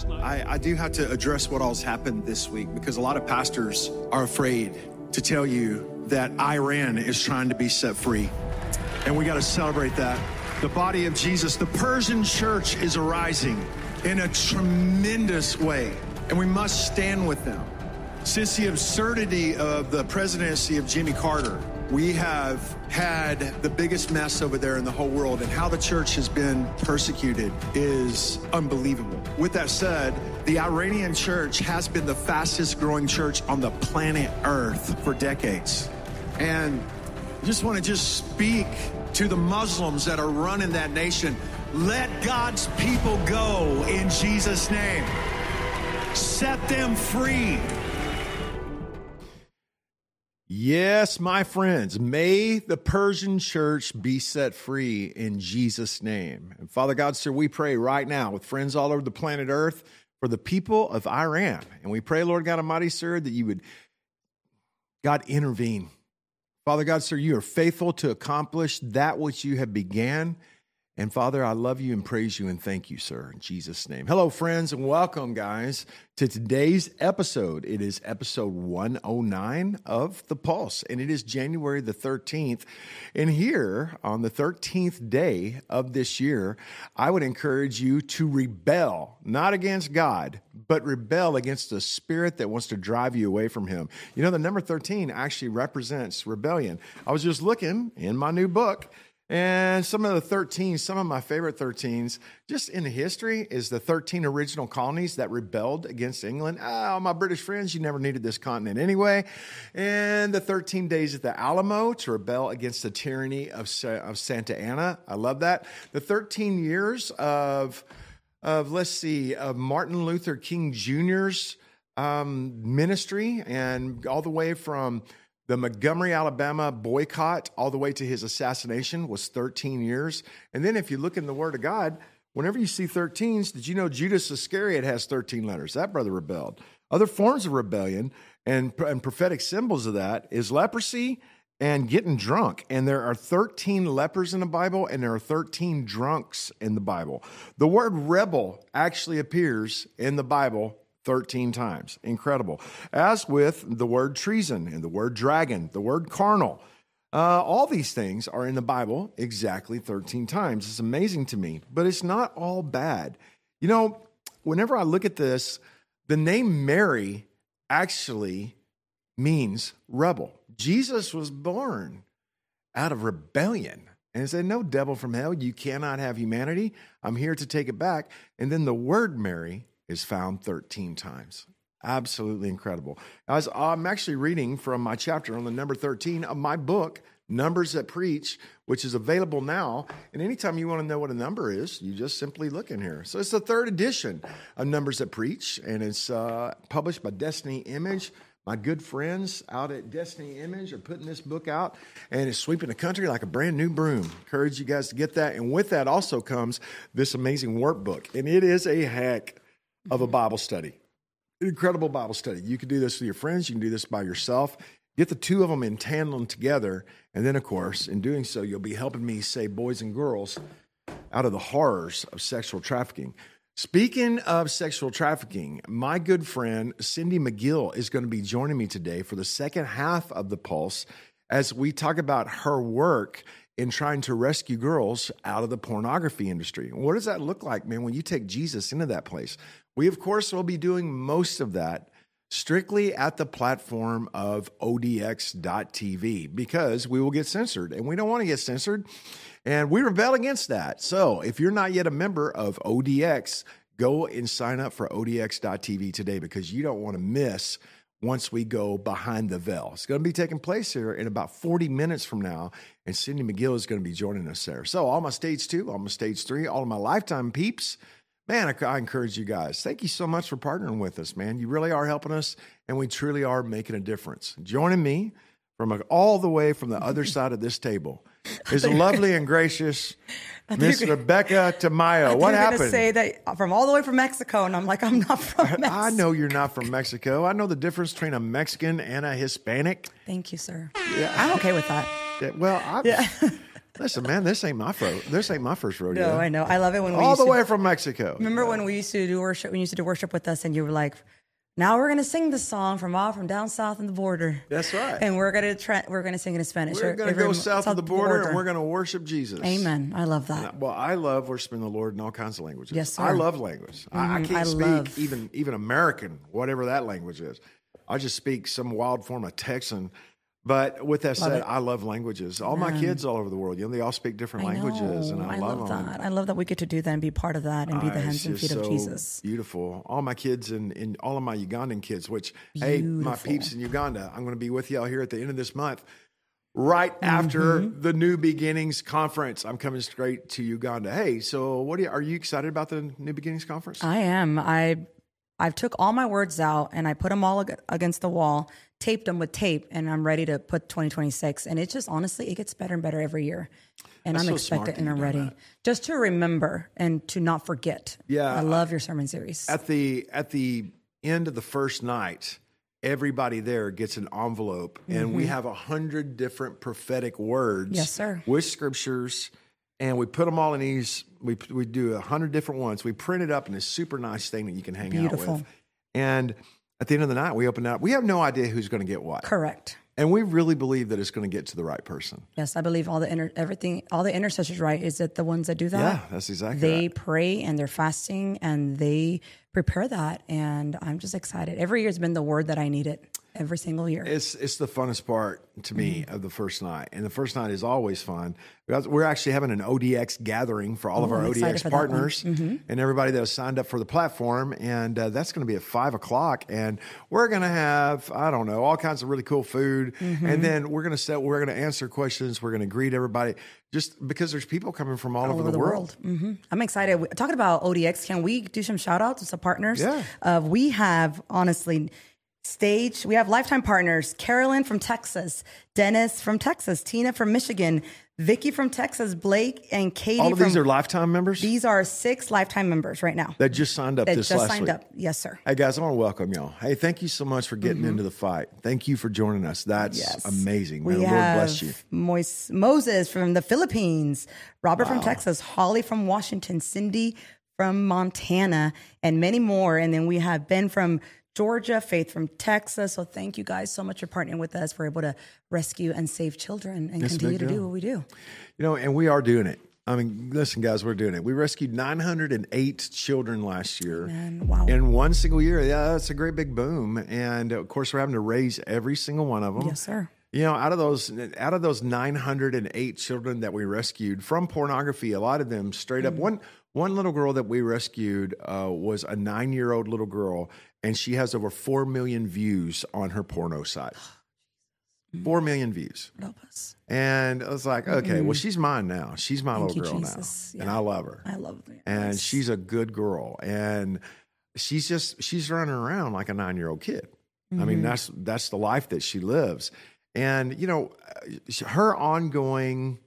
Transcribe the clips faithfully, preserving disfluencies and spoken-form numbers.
I, I do have to address what all's happened this week because a lot of pastors are afraid to tell you that Iran is trying to be set free. And we got to celebrate that. The body of Jesus, the Persian church is arising in a tremendous way, and we must stand with them. Since the absurdity of the presidency of Jimmy Carter, we have had the biggest mess over there in the whole world, and how the church has been persecuted is unbelievable. With that said, the Iranian church has been the fastest growing church on the planet Earth for decades. And I just want to just speak to the Muslims that are running that nation. Let God's people go in Jesus' name. Set them free. Yes, my friends, may the Persian church be set free in Jesus' name. And Father God, sir, we pray right now with friends all over the planet Earth for the people of Iran. And we pray, Lord God Almighty, sir, that you would, God, intervene. Father God, sir, you are faithful to accomplish that which you have began. And Father, I love you and praise you and thank you, sir, in Jesus' name. Hello, friends, and welcome, guys, to today's episode. It is episode one oh nine of The Pulse, and it is January the thirteenth. And here, on the thirteenth day of this year, I would encourage you to rebel, not against God, but rebel against the spirit that wants to drive you away from him. You know, the number thirteen actually represents rebellion. I was just looking in my new book, and some of the thirteen, some of my favorite thirteens, just in history, is the thirteen original colonies that rebelled against England. Oh, my British friends, you never needed this continent anyway. And the thirteen days at the Alamo to rebel against the tyranny of, of Santa Anna. I love that. The thirteen years of, of let's see, of Martin Luther King Junior's um, ministry, and all the way from the Montgomery, Alabama boycott all the way to his assassination was thirteen years. And then if you look in the Word of God, whenever you see thirteens, did you know Judas Iscariot has thirteen letters? That brother rebelled. Other forms of rebellion and, and prophetic symbols of that is leprosy and getting drunk. And there are thirteen lepers in the Bible, and there are thirteen drunks in the Bible. The word rebel actually appears in the Bible thirteen times. Incredible. As with the word treason and the word dragon, the word carnal. Uh, all these things are in the Bible exactly thirteen times. It's amazing to me, but it's not all bad. You know, whenever I look at this, the name Mary actually means rebel. Jesus was born out of rebellion. And he said, no, devil from hell, you cannot have humanity. I'm here to take it back. And then the word Mary is found thirteen times. Absolutely incredible. As I'm actually reading from my chapter on the number thirteen of my book, Numbers That Preach, which is available now. And anytime you want to know what a number is, you just simply look in here. So it's the third edition of Numbers That Preach, and it's uh, published by Destiny Image. My good friends out at Destiny Image are putting this book out, and it's sweeping the country like a brand new broom. Encourage you guys to get that. And with that also comes this amazing workbook, and it is a heck of a Bible study. Incredible Bible study. You can do this with your friends. You can do this by yourself. Get the two of them in tandem together. And then, of course, in doing so, you'll be helping me save boys and girls out of the horrors of sexual trafficking. Speaking of sexual trafficking, my good friend Cindy McGill is going to be joining me today for the second half of The Pulse as we talk about her work in trying to rescue girls out of the pornography industry. What does that look like, man, when you take Jesus into that place? We, of course, will be doing most of that strictly at the platform of O D X dot T V because we will get censored, and we don't want to get censored, and we rebel against that. So if you're not yet a member of O D X, go and sign up for O D X dot T V today because you don't want to miss once we go behind the veil. It's going to be taking place here in about forty minutes from now, and Cindy McGill is going to be joining us there. So all my stage two, all my stage three, all of my lifetime peeps, man, I, I encourage you guys. Thank you so much for partnering with us, man. You really are helping us, and we truly are making a difference. Joining me from a, all the way from the other side of this table is a lovely and gracious Miss Rebecca Tamayo. What happened? To say that from all the way from Mexico, and I'm like, I'm not from Mexico. I know you're not from Mexico. I know the difference between a Mexican and a Hispanic. Thank you, sir. Yeah. I'm okay with that. Yeah, well, I, yeah. Listen, man, this ain't my first. This ain't my first rodeo. No, I know. I love it when we all used the to, way from Mexico. Remember when we used to do worship? When you used to do worship with us, and you were like, "Now we're gonna sing the song from all from down south in the border." That's right. And we're gonna try, we're gonna sing it in Spanish. We're going to go south of the border, and we're going to worship Jesus. Amen. I love that. And, well, I love worshiping the Lord in all kinds of languages. Yes, sir. I love language. Mm-hmm. I, I can't I speak love- even even American, whatever that language is. I just speak some wild form of Texan. But with that Love said, it. I love languages. All my kids all over the world, you know, they all speak different I languages, know. and I, I love, love them. that. I love that we get to do that and be part of that and be the Ah, hands it's and feet just of so Jesus. Beautiful. All my kids and, and all of my Ugandan kids, which, hey, my Beautiful. peeps in Uganda, I'm going to be with y'all here at the end of this month. Right Mm-hmm. after the New Beginnings Conference, I'm coming straight to Uganda. Hey, so what do you, are you excited about the New Beginnings Conference? I am. I I've took all my words out and I put them all ag- against the wall, taped them with tape, and I'm ready to put twenty twenty-six. And it just honestly, it gets better and better every year. And That's I'm so smart expectant that and I'm you've done ready. that. Just to remember and to not forget. Yeah. I love your sermon series. At the at the end of the first night, everybody there gets an envelope, and we have a hundred different prophetic words. Yes, sir. With scriptures, and we put them all in these. We we do a hundred different ones. We print it up in this super nice thing that you can hang out Beautiful. with. And at the end of the night, we open it up. We have no idea who's going to get what, Correct. and we really believe that it's going to get to the right person. Yes, I believe all the inter- everything, all the intercessors, right? Is that the ones that do that? Yeah, that's exactly They right. pray and they're fasting and they prepare that. And I'm just excited. Every year's been the word that I needed. Every single year. It's it's the funnest part to me Mm-hmm. of the first night, and the first night is always fun. We're actually having an O D X gathering for all of Oh, our I'm O D excited X for that one. partners Mm-hmm. and everybody that has signed up for the platform, and uh, that's going to be at five o'clock. And we're going to have I don't know all kinds of really cool food, Mm-hmm. and then we're going to set we're going to answer questions. We're going to greet everybody, just because there's people coming from all, all over the, world. hmm I'm excited. We- Talking about O D X, can we do some shout outs to some partners? Yeah. Uh, we have, honestly, Stage, we have lifetime partners, Carolyn from Texas, Dennis from Texas, Tina from Michigan, Vicky from Texas, Blake and Katie All of from, these are lifetime members these are six lifetime members right now that just signed up that this just last signed week. up. Yes, sir. Hey guys, I want to welcome y'all. Hey, thank you so much for getting into the fight. Thank you for joining us. That's Yes. amazing. May We the Lord have bless you. Mois- Moses from the Philippines, Robert from Wow. Texas, Holly from Washington, Cindy from Montana, and many more. And then we have Ben from Georgia, Faith from Texas. So thank you guys so much for partnering with us. We're able to rescue and save children and That's a continue big to deal. do what we do. You know, and we are doing it. I mean, listen, guys, we're doing it. We rescued nine hundred eight children last year. Man, wow. In one single year. Yeah, that's a great big boom. And of course, we're having to raise every single one of them. Yes, sir. You know, out of those out of those nine hundred eight children that we rescued from pornography, a lot of them straight up. Mm. One one little girl that we rescued uh, was a nine year old little girl, and she has over four million views on her porno site. Four million views. Help us. And I was like, okay, well, she's mine now. She's my Thank little you, girl Jesus. now, and Yeah. I love her. I love it. And Yes. she's a good girl, and she's just she's running around like a nine year old kid. I mean, that's that's the life that she lives, and you know, her ongoing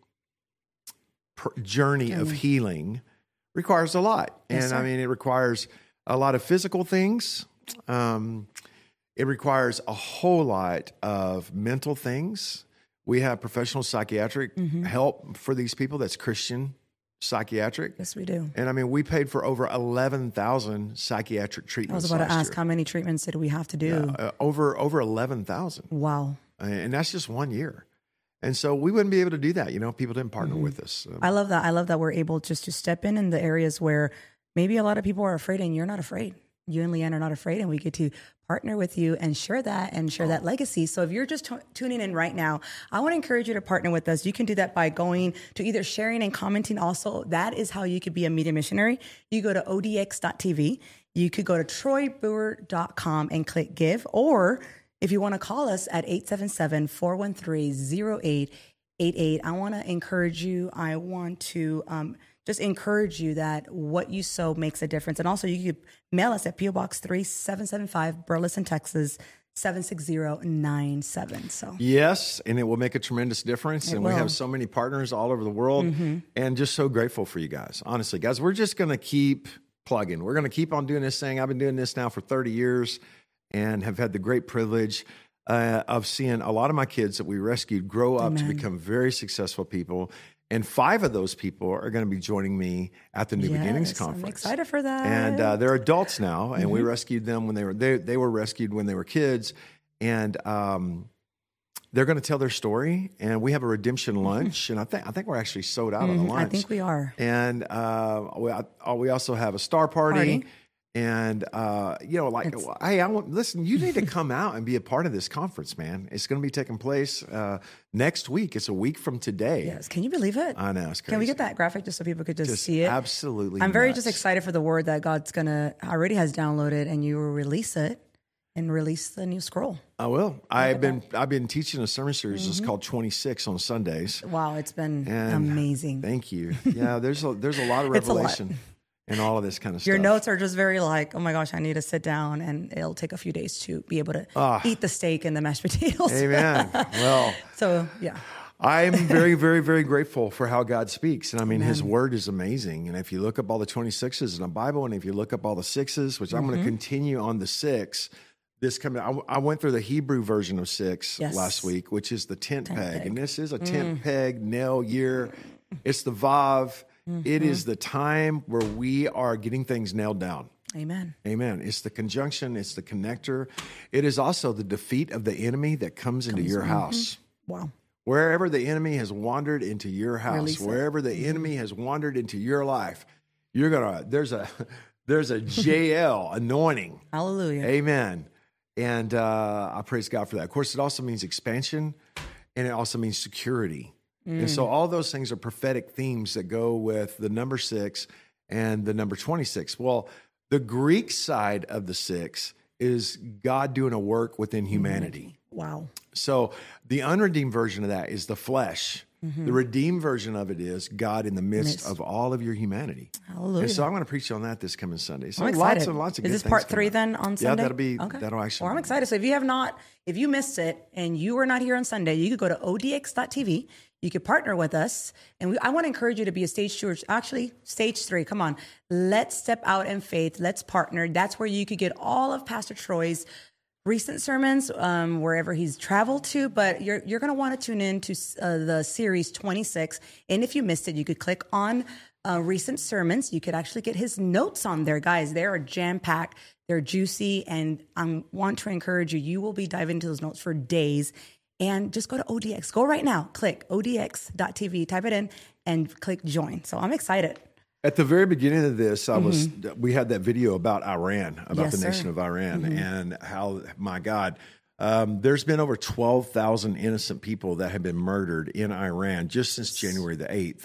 pr- journey of healing requires a lot, Yes, and I sir. mean, it requires a lot of physical things. Um, it requires a whole lot of mental things. We have professional psychiatric help for these people. That's Christian psychiatric. Yes, we do. And I mean, we paid for over eleven thousand psychiatric I was treatments. about to last ask year. how many treatments did we have to do? Uh, over over eleven thousand, Wow. and that's just one year. And so we wouldn't be able to do that, you know, if people didn't partner Mm-hmm. with us. So, I love that. I love that we're able just to step in in the areas where maybe a lot of people are afraid and you're not afraid. You and Leanne are not afraid, and we get to partner with you and share that and share that legacy. So if you're just t- tuning in right now, I want to encourage you to partner with us. You can do that by going to either sharing and commenting. Also, that is how you could be a media missionary. You go to O D X dot T V. You could go to troy brewer dot com and click give, or if you want to call us at eight seven seven, four one three, zero eight eight eight. I want to encourage you. I want to um, just encourage you that what you sow makes a difference. And also, you could mail us at P O Box three seven seven five, Burleson, Texas, seven six zero nine seven. So, yes, and it will make a tremendous difference. It and we will. have so many partners all over the world, and just so grateful for you guys. Honestly, guys, we're just going to keep plugging. We're going to keep on doing this thing. I've been doing this now for thirty years and have had the great privilege uh, of seeing a lot of my kids that we rescued grow up Amen. to become very successful people. And five of those people are going to be joining me at the New Yes, Beginnings I'm Conference. excited for that. And uh, they're adults now, and mm-hmm. we rescued them when they were they they were rescued when they were kids, and um, they're going to tell their story. And we have a redemption lunch, mm-hmm. and I think I think we're actually sold out mm-hmm. on the lunch. I think we are. And uh, we we also have a star party. party. And, uh, you know, like, it's, hey, I want, listen, you need to come out and be a part of this conference, man. It's going to be taking place uh, next week. It's a week from today. Yes. Can you believe it? I know. It's crazy. Can we get that graphic just so people could just, just see it? Absolutely. I'm very nuts. just excited for the word that God's going to, already has downloaded, and you will release it and release the new scroll. I will. I've been, that. I've been teaching a sermon series. Mm-hmm. It's called twenty-six on Sundays. Wow. It's been and amazing. Thank you. Yeah. There's a, there's a lot of revelation. It's a lot. And all of this kind of stuff. Your notes are just very like, oh my gosh, I need to sit down, and it'll take a few days to be able to ah, eat the steak and the mashed potatoes. Amen. Well, so yeah. I'm very, very, very grateful for how God speaks. And I mean, Amen. His word is amazing. And if you look up all the twenty-sixes in the Bible, and if you look up all the sixes, which mm-hmm. I'm going to continue on the six, this coming, I, I went through the Hebrew version of six yes. last week, which is the tent, tent peg. peg. And this is a tent mm. peg, nail, year. It's the Vav. Mm-hmm. It is the time where we are getting things nailed down. Amen. Amen. It's the conjunction. It's the connector. It is also the defeat of the enemy that comes, comes into your mm-hmm. house. Wow. Wherever the enemy has wandered into your house, Release wherever it. the mm-hmm. enemy has wandered into your life, you're gonna. There's a there's a J L anointing. Hallelujah. Amen. And uh, I praise God for that. Of course, it also means expansion, and it also means security. Mm. And so all those things are prophetic themes that go with the number six and the number twenty-six. Well, the Greek side of the six is God doing a work within humanity. Wow. So the unredeemed version of that is the flesh. Mm-hmm. The redeemed version of it is God in the midst, midst of all of your humanity. Hallelujah. And so I'm going to preach on that this coming Sunday. So I'm excited. lots and lots of is good this things part three up. then on Sunday? Yeah, that'll be, okay. that'll actually Well, I'm excited. So if you have not, if you missed it and you were not here on Sunday, you could go to O D X dot T V. You could partner with us. And we, I want to encourage you to be a stage two, actually stage three. Come on. Let's step out in faith. Let's partner. That's where you could get all of Pastor Troy's recent sermons, um, wherever he's traveled to, but you're you're going to want to tune in to uh, the series twenty-six. And if you missed it, you could click on uh, recent sermons. You could actually get his notes on there, guys. They are jam-packed. They're juicy. And I want to encourage you, you will be diving into those notes for days. And just go to O D X. Go right now. Click O D X dot T V. Type it in and click join. So I'm excited. At the very beginning of this, I was mm-hmm. we had that video about Iran, about yes, the nation sir. of Iran, mm-hmm. and how, my God, um, there's been over twelve thousand innocent people that have been murdered in Iran just since January the eighth.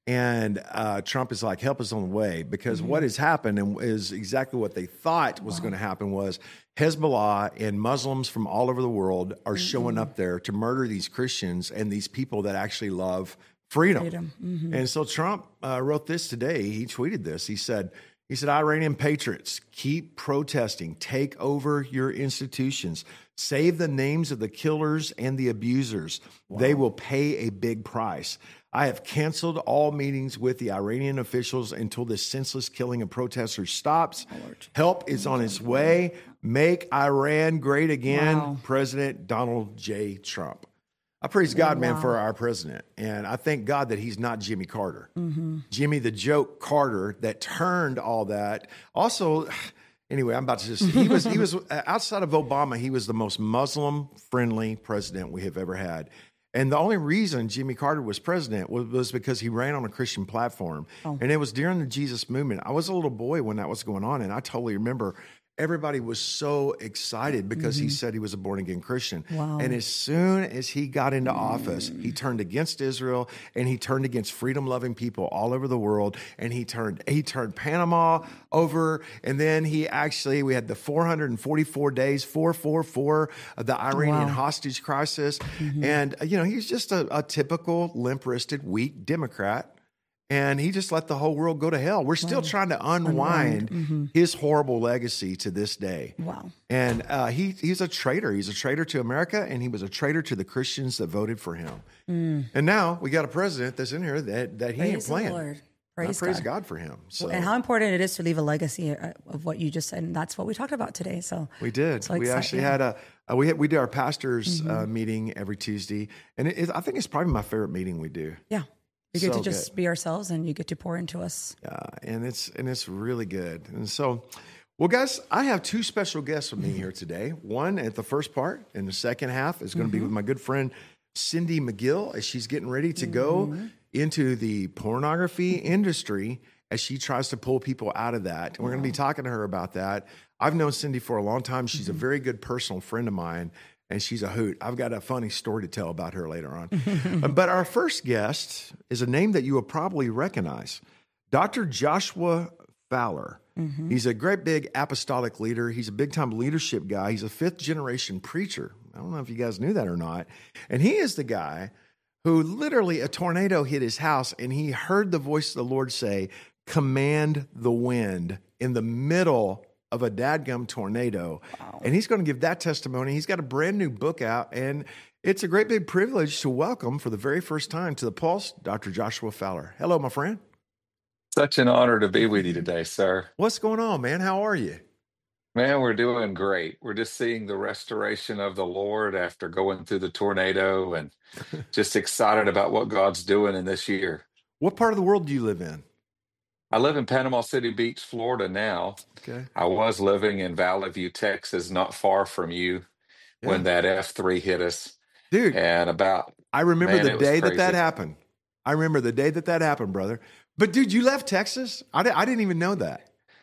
And uh, Trump is like, help us on the way, because mm-hmm. what has happened and is exactly what they thought was wow. going to happen was Hezbollah and Muslims from all over the world are mm-hmm. showing up there to murder these Christians and these people that actually love freedom. freedom. Mm-hmm. And so Trump uh, wrote this today. He tweeted this. He said, he said, Iranian patriots, keep protesting, take over your institutions, save the names of the killers and the abusers. Wow. They will pay a big price. I have canceled all meetings with the Iranian officials until this senseless killing of protesters stops. Help is on its way. Make Iran great again. Wow. President Donald J. Trump. I praise God, man, wow. for our president. And I thank God that he's not Jimmy Carter. Mm-hmm. Jimmy the joke Carter that turned all that. Also, anyway, I'm about to just, he was, he was outside of Obama, he was the most Muslim-friendly president we have ever had. And the only reason Jimmy Carter was president was, was because he ran on a Christian platform. Oh. And it was during the Jesus movement. I was a little boy when that was going on, and I totally remember everybody was so excited because mm-hmm. he said he was a born-again Christian. Wow. And as soon as he got into office, he turned against Israel, and he turned against freedom-loving people all over the world, and he turned he turned Panama over, and then he actually, we had the four hundred forty-four days, four four four, of the Iranian wow. hostage crisis. Mm-hmm. And, you know, he's just a, a typical limp-wristed, weak Democrat. And he just let the whole world go to hell. We're still wow. trying to unwind mm-hmm. his horrible legacy to this day. Wow. And uh, he he's a traitor. He's a traitor to America, and he was a traitor to the Christians that voted for him. Mm. And now we got a president that's in here that, that he praise ain't playing. The Lord. Praise, praise God. God for him. So. And how important it is to leave a legacy of what you just said. And that's what we talked about today. So we did. So we actually had a, uh, we had, we do our pastors mm-hmm. uh, meeting every Tuesday. And it, it, I think it's probably my favorite meeting we do. Yeah. We get So to just good. be ourselves, and you get to pour into us. Uh, and it's and it's really good. And so, well, guys, I have two special guests with me here today. One at the first part, and the second half is going to be with my good friend Cindy McGill as she's getting ready to go into the pornography industry as she tries to pull people out of that. And we're going to be talking to her about that. I've known Cindy for a long time. She's a very good personal friend of mine, and she's a hoot. I've got a funny story to tell about her later on. But our first guest is a name that you will probably recognize, Doctor Joshua Fowler. Mm-hmm. He's a great big apostolic leader. He's a big time leadership guy. He's a fifth generation preacher. I don't know if you guys knew that or not. And he is the guy who literally a tornado hit his house and he heard the voice of the Lord say, "Command the wind," in the middle of a dadgum tornado. Wow. And he's going to give that testimony. He's got a brand new book out, and it's a great big privilege to welcome for the very first time to the Pulse, Doctor Joshua Fowler. Hello, my friend. Such an honor to be with you today, sir. What's going on, man? How are you? Man, we're doing great. We're just seeing the restoration of the Lord after going through the tornado and just excited about what God's doing in this year. What part of the world do you live in? I live in Panama City Beach, Florida now. Okay. I was living in Valley View, Texas, not far from you Yeah. when that F three hit us. Dude, And about, I remember man, the it was day that that crazy. happened. I remember the day that that happened, brother. But dude, you left Texas? I, di- I didn't even know that.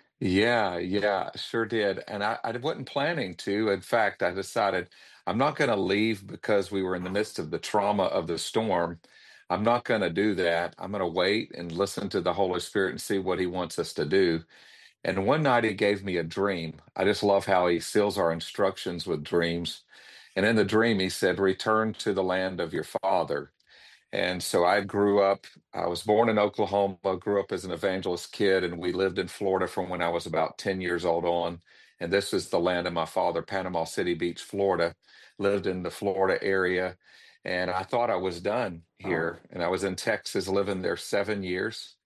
Yeah, yeah, sure did. And I, I wasn't planning to. In fact, I decided I'm not going to leave because we were in the midst of the trauma of the storm. I'm not going to do that. I'm going to wait and listen to the Holy Spirit and see what he wants us to do. And one night he gave me a dream. I just love how he seals our instructions with dreams. And in the dream, he said, "Return to the land of your father." And so I grew up, I was born in Oklahoma, grew up as an evangelist kid, and we lived in Florida from when I was about ten years old on. And this is the land of my father, Panama City Beach, Florida. Lived in the Florida area. And I thought I was done here. And I was in Texas living there seven years.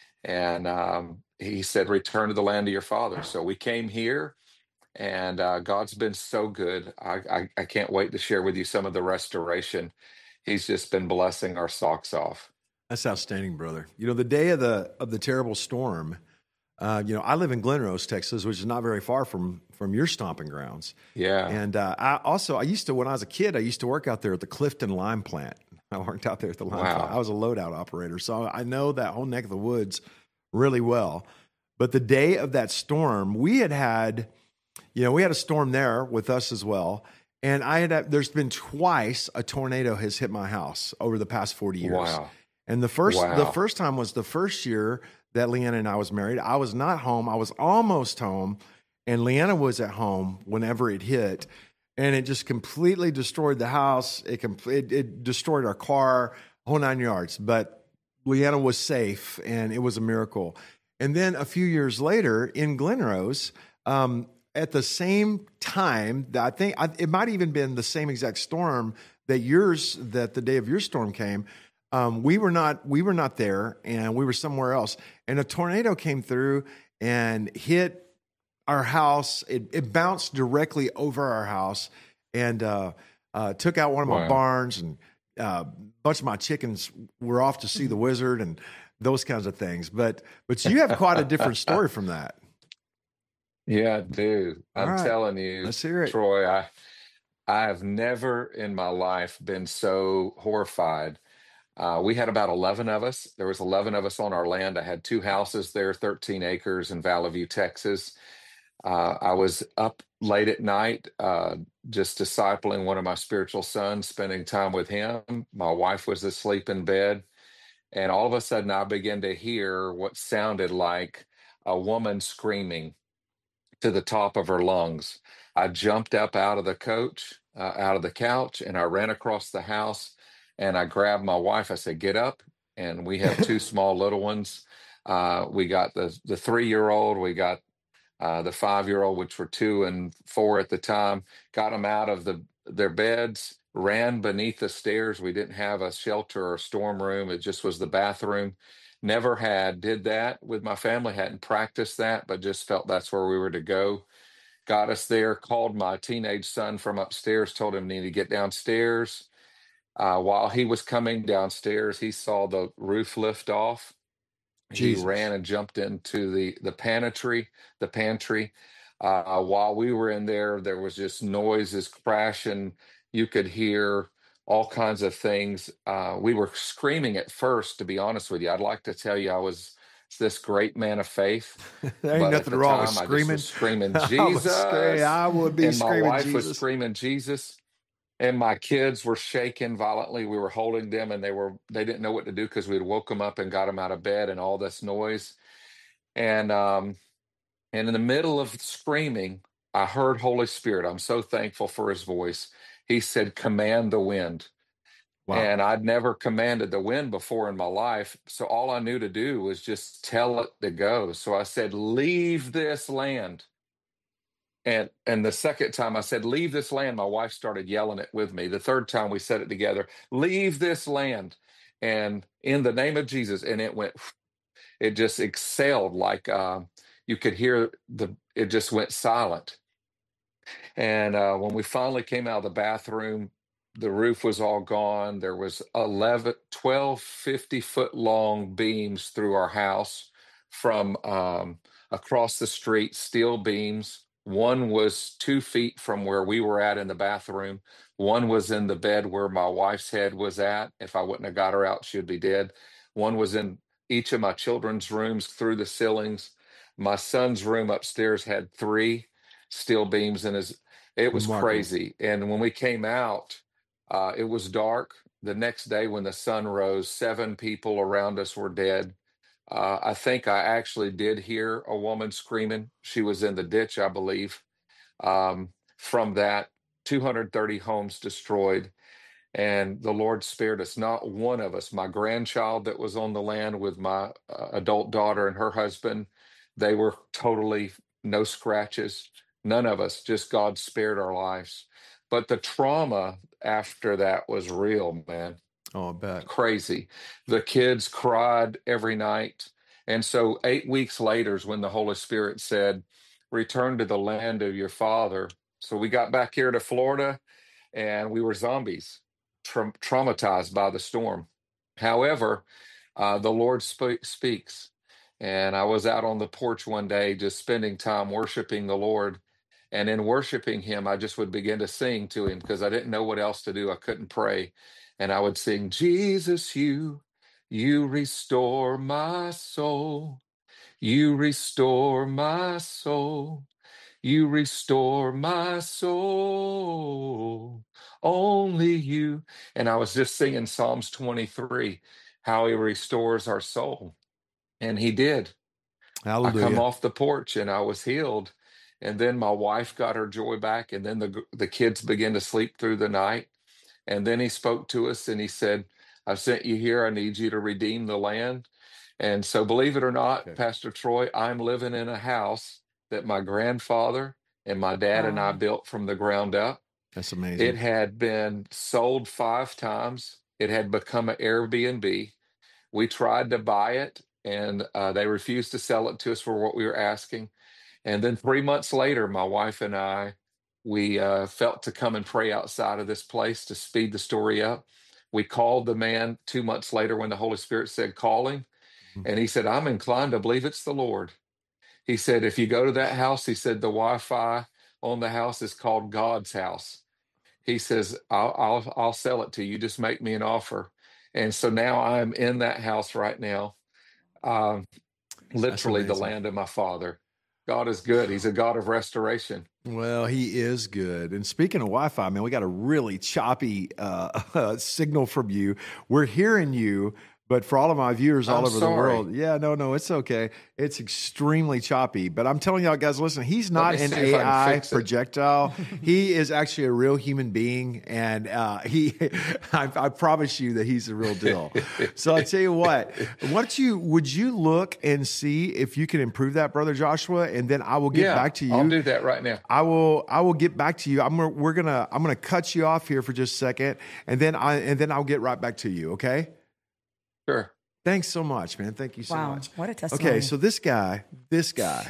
And um, he said, "Return to the land of your father." So we came here. And uh, God's been so good. I, I, I can't wait to share with you some of the restoration. He's just been blessing our socks off. That's outstanding, brother. You know, the day of the of the terrible storm, uh, you know, I live in Glen Rose, Texas, which is not very far from from your stomping grounds. Yeah. And uh, I also, I used to, when I was a kid, I used to work out there at the Clifton Lime Plant. I worked out there at the lime Wow. plant. I was a loadout operator, so I know that whole neck of the woods really well. But the day of that storm, we had had, you know, we had a storm there with us as well. And I had, there's been twice a tornado has hit my house over the past forty years. Wow. And the first, Wow. the first time was the first year that Leanna and I was married. I was not home. I was almost home, and Leanna was at home whenever it hit, and it just completely destroyed the house. It com- it, it destroyed our car, whole nine yards. But Leanna was safe, and it was a miracle. And then a few years later in Glen Rose, um, at the same time, that I think I, it might even been the same exact storm that yours, that the day of your storm came. Um, we were not, we were not there, and we were somewhere else. And a tornado came through and hit our house. It, it bounced directly over our house and uh, uh, took out one of my Wow. barns, and uh, a bunch of my chickens were off to see the wizard and those kinds of things. But but you have quite a different story from that. Yeah, dude. All I'm right. telling you, Let's hear it. Troy, I I have never in my life been so horrified. Uh, we had about eleven of us. There was eleven of us on our land. I had two houses there, thirteen acres in Valley View, Texas. Uh, I was up late at night, uh, just discipling one of my spiritual sons, spending time with him. My wife was asleep in bed. And all of a sudden, I began to hear what sounded like a woman screaming to the top of her lungs. I jumped up out of the coach, uh, out of the couch, and I ran across the house, and I grabbed my wife. I said, "Get up." And we have two small little ones. Uh, we got the the three-year-old, we got uh, the five-year-old, which were two and four at the time. Got them out of the their beds, ran beneath the stairs. We didn't have a shelter or a storm room. It just was the bathroom. Never had, did that with my family, hadn't practiced that, but just felt that's where we were to go. Got us there, called my teenage son from upstairs, told him he needed to get downstairs. Uh, while he was coming downstairs, he saw the roof lift off. He Jesus. ran and jumped into the the pantry. The pantry. Uh, while we were in there, there was just noises crashing. You could hear all kinds of things. Uh, we were screaming at first, to be honest with you. I'd like to tell you I was this great man of faith, There ain't but at nothing the wrong with time I just screaming. was screaming, I would scream. Jesus. I would be And my screaming wife was Jesus. screaming, Jesus. And my kids were shaking violently. We were holding them, and they were they didn't know what to do because we'd woke them up and got them out of bed and all this noise. And um, and in the middle of screaming, I heard Holy Spirit. I'm so thankful for his voice. He said, command the wind. Wow. And I'd never commanded the wind before in my life. So all I knew to do was just tell it to go. So I said, leave this land. And and the second time I said, leave this land, my wife started yelling it with me. The third time we said it together, leave this land. And in the name of Jesus, and it went, it just exhaled like uh, you could hear the, it just went silent. And uh, when we finally came out of the bathroom, the roof was all gone. There was eleven, twelve fifty foot long beams through our house from um, across the street, steel beams. One was two feet from where we were at in the bathroom. One was in the bed where my wife's head was at. If I wouldn't have got her out, she'd be dead. One was in each of my children's rooms through the ceilings. My son's room upstairs had three steel beams in his. It was Remarkable. crazy. And when we came out, uh, it was dark. The next day when the sun rose, seven people around us were dead. Uh, I think I actually did hear a woman screaming. She was in the ditch, I believe. Um, from that, two hundred thirty homes destroyed. And the Lord spared us. Not one of us, my grandchild that was on the land with my uh, adult daughter and her husband, they were totally no scratches. None of us, just God spared our lives. But the trauma after that was real, man. Oh, I bet. Crazy. The kids cried every night. And so eight weeks later is when the Holy Spirit said, return to the land of your father. So we got back here to Florida and we were zombies, tra- traumatized by the storm. However, uh, the Lord sp- speaks. And I was out on the porch one day just spending time worshiping the Lord. And in worshiping him, I just would begin to sing to him because I didn't know what else to do. I couldn't pray. And I would sing, Jesus, you, you restore my soul. You restore my soul. You restore my soul. Only you. And I was just singing Psalms twenty-three, how he restores our soul. And he did. Hallelujah. I come off the porch and I was healed. And then my wife got her joy back. And then the, the kids began to sleep through the night. And then he spoke to us and he said, I've sent you here. I need you to redeem the land. And so believe it or not, Okay. Pastor Troy, I'm living in a house that my grandfather and my dad and I Wow. built from the ground up. That's amazing. It had been sold five times. It had become an Airbnb. We tried to buy it and uh, they refused to sell it to us for what we were asking. And then three months later, my wife and I, we uh, felt to come and pray outside of this place to speed the story up. We called the man two months later when the Holy Spirit said, call him. Mhm. And he said, I'm inclined to believe it's the Lord. He said, if you go to that house, he said, the Wi-Fi on the house is called God's house. He says, I'll, I'll, I'll sell it to you. Just make me an offer. And so now I'm in that house right now. Um, literally the amazing. land of my father. God is good. He's a God of restoration. Well, he is good. And speaking of Wi-Fi, man, we got a really choppy uh, signal from you. We're hearing you, but for all of my viewers all I'm over sorry. the world, yeah, no, no, it's okay. It's extremely choppy. But I'm telling y'all guys, listen, he's not me an see if I can A I fix it. projectile. He is actually a real human being, and uh, he, I, I promise you that he's the real deal. So I tell you what, what you would you look and see if you can improve that, Brother Joshua, and then I will get yeah, back to you. I'll do that right now. I will. I will get back to you. I'm. We're gonna. I'm gonna cut you off here for just a second, and then I. And then I'll get right back to you. Okay. Sure. Thanks so much, man. Thank you so Wow, much. what a testimony. Okay, so this guy, this guy,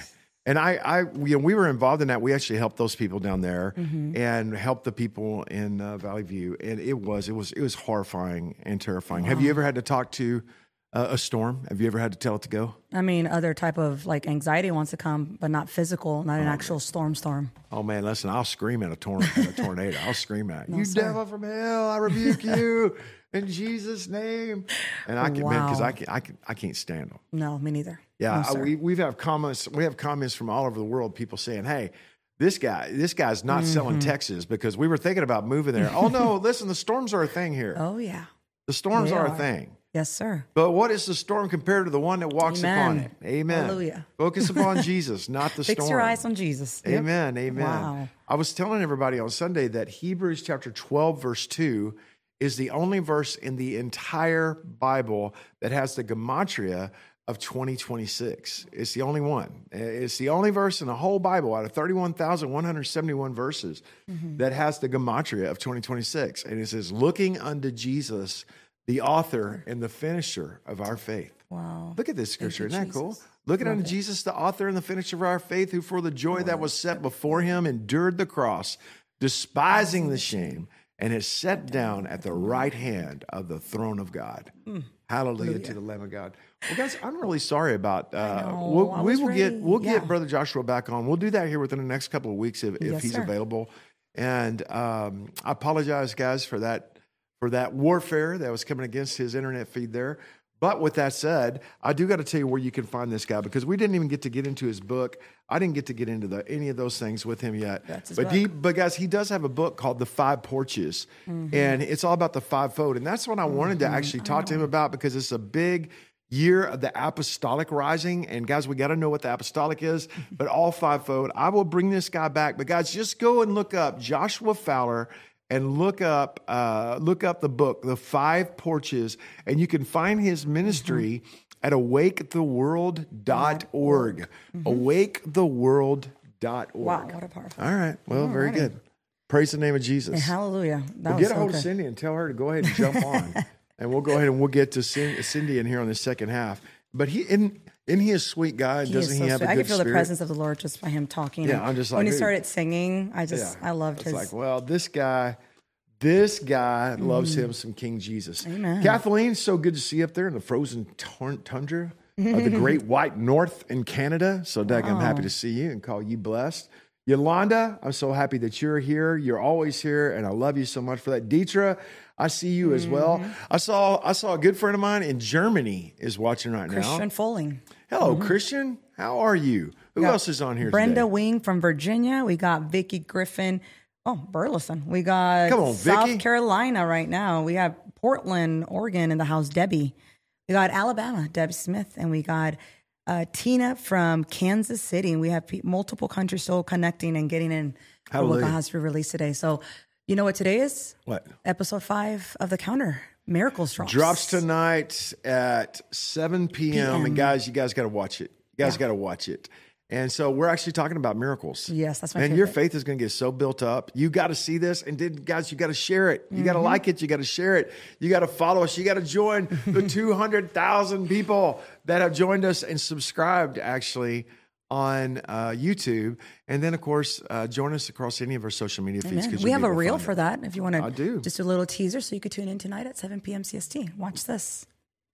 And I, I, you know, we were involved in that. We actually helped those people down there mm-hmm. and helped the people in uh, Valley View. And it was, it was, it was horrifying and terrifying. Wow. Have you ever had to talk to uh, a storm? Have you ever had to tell it to go? I mean, other type of like anxiety wants to come, but not physical, not an oh, actual man. storm storm. Oh man, listen, I'll scream at a, tor- at a tornado. I'll scream at no, you, sir. devil from hell. I rebuke you in Jesus' name. And I can, wow. man, because I can, I can, I can't stand them. No, me neither. Yeah, no, I, we we've have comments. We have comments from all over the world. People saying, "Hey, this guy, this guy's not mm-hmm. selling Texas because we were thinking about moving there." Oh no, listen, the storms are a thing here. Oh yeah, the storms they are, are a thing. Yes, sir. But what is the storm compared to the one that walks Amen. upon it? Amen. Hallelujah. Focus upon Jesus, not the Fix storm. Fix your eyes on Jesus. Amen. Yep. Amen. Wow. I was telling everybody on Sunday that Hebrews chapter twelve, verse two is the only verse in the entire Bible that has the gematria of twenty twenty-six. It's the only one. It's the only verse in the whole Bible out of thirty-one thousand one hundred seventy-one verses mm-hmm. that has the gematria of twenty twenty-six. And it says, looking unto Jesus, the author and the finisher of our faith. Wow. Look at this scripture. Thank you, Isn't that cool? Jesus. Looking Love unto it. Jesus, the author and the finisher of our faith, who for the joy that was set before him endured the cross, despising the shame, and is set down at the right hand of the throne of God. Mm. Hallelujah, Hallelujah to the Lamb of God. Well, guys, I'm really sorry about. Uh, know, we'll, we will ready. get we'll yeah. get Brother Joshua back on. We'll do that here within the next couple of weeks if, if yes, he's sir. available. And um, I apologize, guys, for that for that warfare that was coming against his internet feed there. But with that said, I do got to tell you where you can find this guy, because we didn't even get to get into his book. I didn't get to get into the, any of those things with him yet. That's his but book. he, but guys, he does have a book called The Five Porches, mm-hmm. and it's all about the fivefold. And that's what I wanted mm-hmm. to actually talk to him about, because it's a big year of the apostolic rising. And guys, we got to know what the apostolic is, but all fivefold. I will bring this guy back. But guys, just go and look up Joshua Fowler and look up uh, look up the book, The Five Porches, and you can find his ministry mm-hmm. at awake the world dot org. Mm-hmm. awake the world dot org. Wow, what a powerful. All right. Well, Alrighty. very good. Praise the name of Jesus. And hallelujah. That Well, was get a so hold good. of Cindy and tell her to go ahead and jump on. And we'll go ahead and we'll get to Cindy in here on the second half. But he in isn't he a sweet guy? He Doesn't is he so have sweet. a I good could feel spirit? the presence of the Lord just by him talking. Yeah, And I'm just like, when he dude. started singing, I just Yeah. I loved it's his. like, well, this guy, this guy loves him some King Jesus. Amen. Kathleen, so good to see you up there in the frozen tor- tundra of the great white north in Canada. So, Doug, I'm happy to see you and call you blessed. Yolanda, I'm so happy that you're here. You're always here, and I love you so much for that. Deetra, I see you as well. I saw I saw a good friend of mine in Germany is watching right Christian now. Folling. Hello, Christian. How are you? Who got else is on here Brenda today? Wing from Virginia. We got Vicky Griffin. Oh, Burleson. We got Come on, South Vicky. Carolina right now. We have Portland, Oregon in the house, Debbie. We got Alabama, Debbie Smith. And we got uh, Tina from Kansas City. And we have pe- multiple countries still connecting and getting in for what Hallelujah. God has to release today. So, you know what today is? What? Episode five of The Counter. Miracles drops. Drops tonight at seven p.m. And guys, you guys got to watch it. You guys Yeah. got to watch it. And so we're actually talking about miracles. Yes, that's my And favorite. your faith is going to get so built up. You got to see this. And then, guys, you got to share it. You got to like it. You got to share it. You got to follow us. You got to join the two hundred thousand people that have joined us and subscribed, actually, on uh, YouTube. And then, of course, uh, join us across any of our social media feeds. Amen. We have a reel for that. that if you want to. I do. Just a little teaser so you could tune in tonight at seven p.m. C S T. Watch this.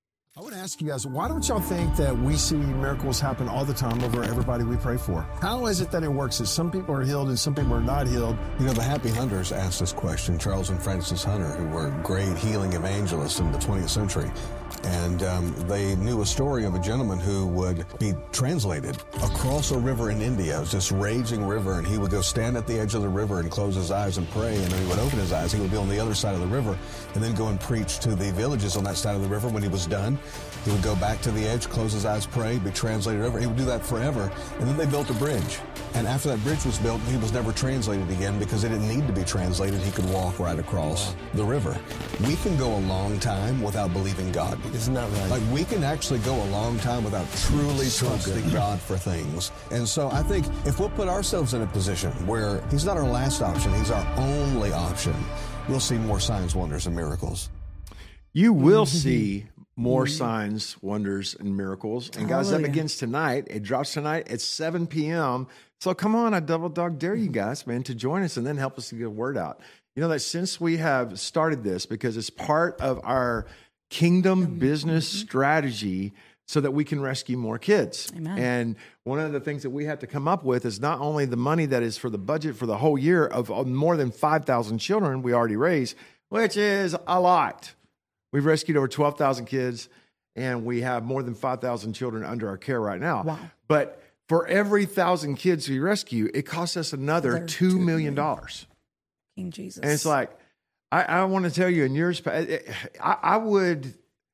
I want to ask you guys, why don't y'all think that we see miracles happen all the time over everybody we pray for? How is it that it works? That some people are healed and some people are not healed? You know, the Happy Hunters asked this question, Charles and Francis Hunter, who were great healing evangelists in the twentieth century. And um, they knew a story of a gentleman who would be translated across a river in India. It was this raging river, and he would go stand at the edge of the river and close his eyes and pray, and then he would open his eyes. He would be on the other side of the river and then go and preach to the villages on that side of the river. When he was done, he would go back to the edge, close his eyes, pray, be translated over. He would do that forever. And then they built a bridge. And after that bridge was built, he was never translated again because it didn't need to be translated. He could walk right across the river. We can go a long time without believing God. Isn't that right? Like, we can actually go a long time without truly So trusting good. God for things. And so I think if we'll put ourselves in a position where he's not our last option, he's our only option, we'll see more signs, wonders, and miracles. You will see more Mm. signs, wonders, and miracles. And guys, that Hallelujah. begins tonight. It drops tonight at seven p.m. So come on, I double dog dare you guys, man, to join us and then help us to get a word out. You know that since we have started this, because it's part of our kingdom business strategy so that we can rescue more kids. Amen. And one of the things that we have to come up with is not only the money that is for the budget for the whole year of of more than five thousand children we already raised, which is a lot. We've rescued over twelve thousand kids, and we have more than five thousand children under our care right now. Wow. But for every thousand kids we rescue, it costs us another Another two two million dollars. King Jesus. And it's like, I, I want to tell you, in yours, I, I would,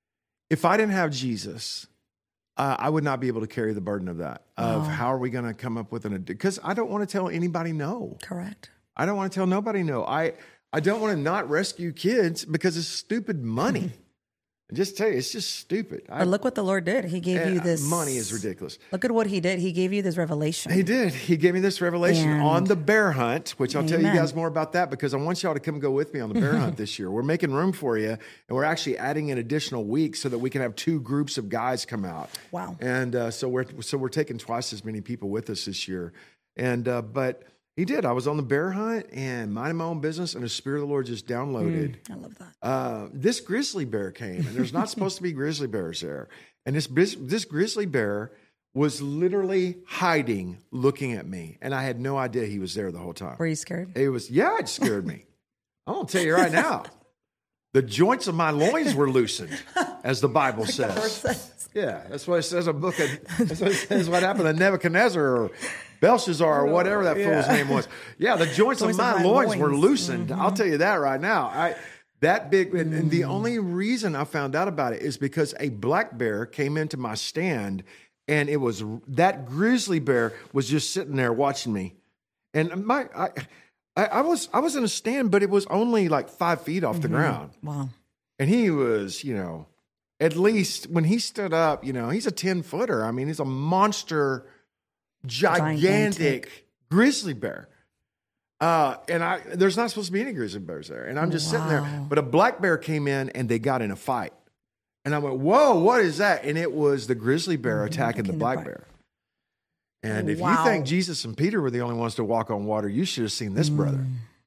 if I didn't have Jesus, uh, I would not be able to carry the burden of that. Of Wow. how are we going to come up with an, because I don't want to tell anybody no. Correct. I don't want to tell nobody no. I, I don't want to not rescue kids because it's stupid money. I just tell you, it's just stupid. I, But look what the Lord did. He gave eh, you this. money is ridiculous. Look at what he did. He gave you this revelation. He did. He gave me this revelation And- on the bear hunt, which I'll tell you Amen. guys more about that because I want y'all to come go with me on the bear hunt this year. We're making room for you, and we're actually adding an additional week so that we can have two groups of guys come out. Wow. And uh, so we're so we're taking twice as many people with us this year. And uh, but he did. I was on the bear hunt and minding my own business, and the Spirit of the Lord just downloaded. I love that. Uh, this grizzly bear came, and there's not supposed to be grizzly bears there. And this bis- this grizzly bear was literally hiding, looking at me, and I had no idea he was there the whole time. Were you scared? It was, yeah, it scared me. I'm gonna tell you right now, the joints of my loins were loosened, as the Bible says. Yeah, that's what it says in the book of, that's what it says what happened to Nebuchadnezzar or Belshazzar or whatever that fool's name was. Yeah, the joints, Joints of my, of my loins, were loins. loosened. I'll tell you that right now. I that big, and, and Mm. the only reason I found out about it is because a black bear came into my stand, and it was that grizzly bear was just sitting there watching me, and my I. I, I was I was in a stand, but it was only like five feet off the ground. Wow. And he was, you know, at least when he stood up, you know, he's a ten footer. I mean, he's a monster, gigantic, Gigantic. grizzly bear. Uh, and I, there's not supposed to be any grizzly bears there. And I'm just sitting there. Wow. But a black bear came in and they got in a fight. And I went, whoa, what is that? And it was the grizzly bear attacking the attacking the black black- bear. And if you Wow. think Jesus and Peter were the only ones to walk on water, you should have seen this brother.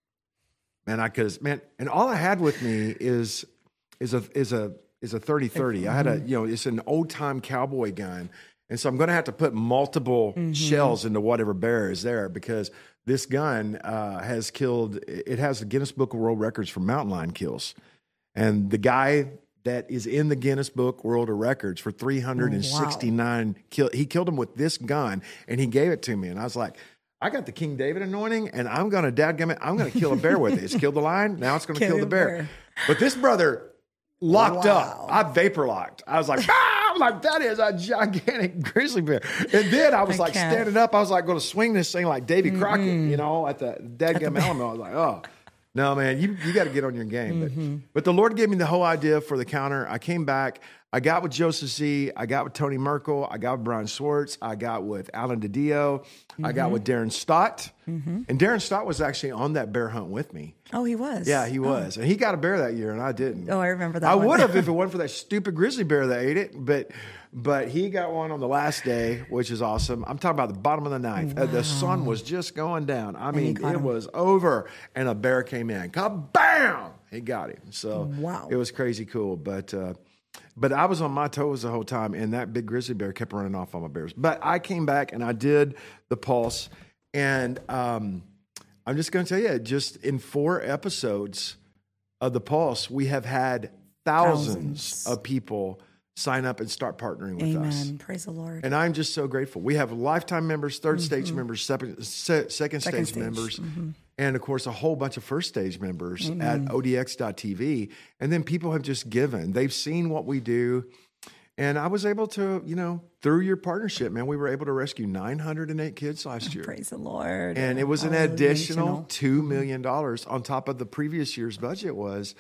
Man, I could man, and all I had with me is is a is a is a thirty thirty. I had a, you know, it's an old time cowboy gun. And so I'm gonna have to put multiple shells into whatever bear is there because this gun uh, has killed, it has the Guinness Book of World Records for mountain lion kills. And the guy that is in the Guinness Book World of Records for three hundred sixty-nine kill. He killed him with this gun, and he gave it to me. And I was like, I got the King David anointing, and I'm going to, dadgummit, I'm going to kill a bear with it. It's killed the lion. Now it's going to Kill kill the the bear. bear. But this brother locked Wow. up. I vapor locked. I was like, ah! I was like, that is a gigantic grizzly bear. And then I was I like can't. standing up. I was like going to swing this thing like Davy Crockett, you know, at the dadgum element. I was like, oh. No, man, you, you got to get on your game. Mm-hmm. But, but the Lord gave me the whole idea for the counter. I came back. I got with Joseph Z. I got with Tony Merkel. I got with Brian Swartz. I got with Alan DiDio. I Mm-hmm. got with Darren Stott. And Darren Stott was actually on that bear hunt with me. Oh, he was. Yeah, he was. And he got a bear that year, and I didn't. Oh, I remember that I one. would have if it wasn't for that stupid grizzly bear that ate it. But but he got one on the last day, which is awesome. I'm talking about the bottom of the ninth. Uh, the sun was just going down. I mean, caught it him. was over, and a bear came in. Kabam! He got him. So Wow. it was crazy cool. But uh, but I was on my toes the whole time, and that big grizzly bear kept running off on my bears. But I came back, and I did the pulse. And um, I'm just going to tell you, just in four episodes of the Pulse, we have had thousands, Thousands. of people sign up and start partnering with us. Amen. Praise the Lord. And I'm just so grateful. We have lifetime members, third stage members, second, se- second, Second stage, stage. members, and of course, a whole bunch of first stage members at O D X dot T V. And then people have just given. They've seen what we do. And I was able to, you know, through your partnership, man, we were able to rescue nine hundred eight kids last year. Praise the Lord. And it was an Hallelujah. additional two million dollars on top of the previous year's budget was.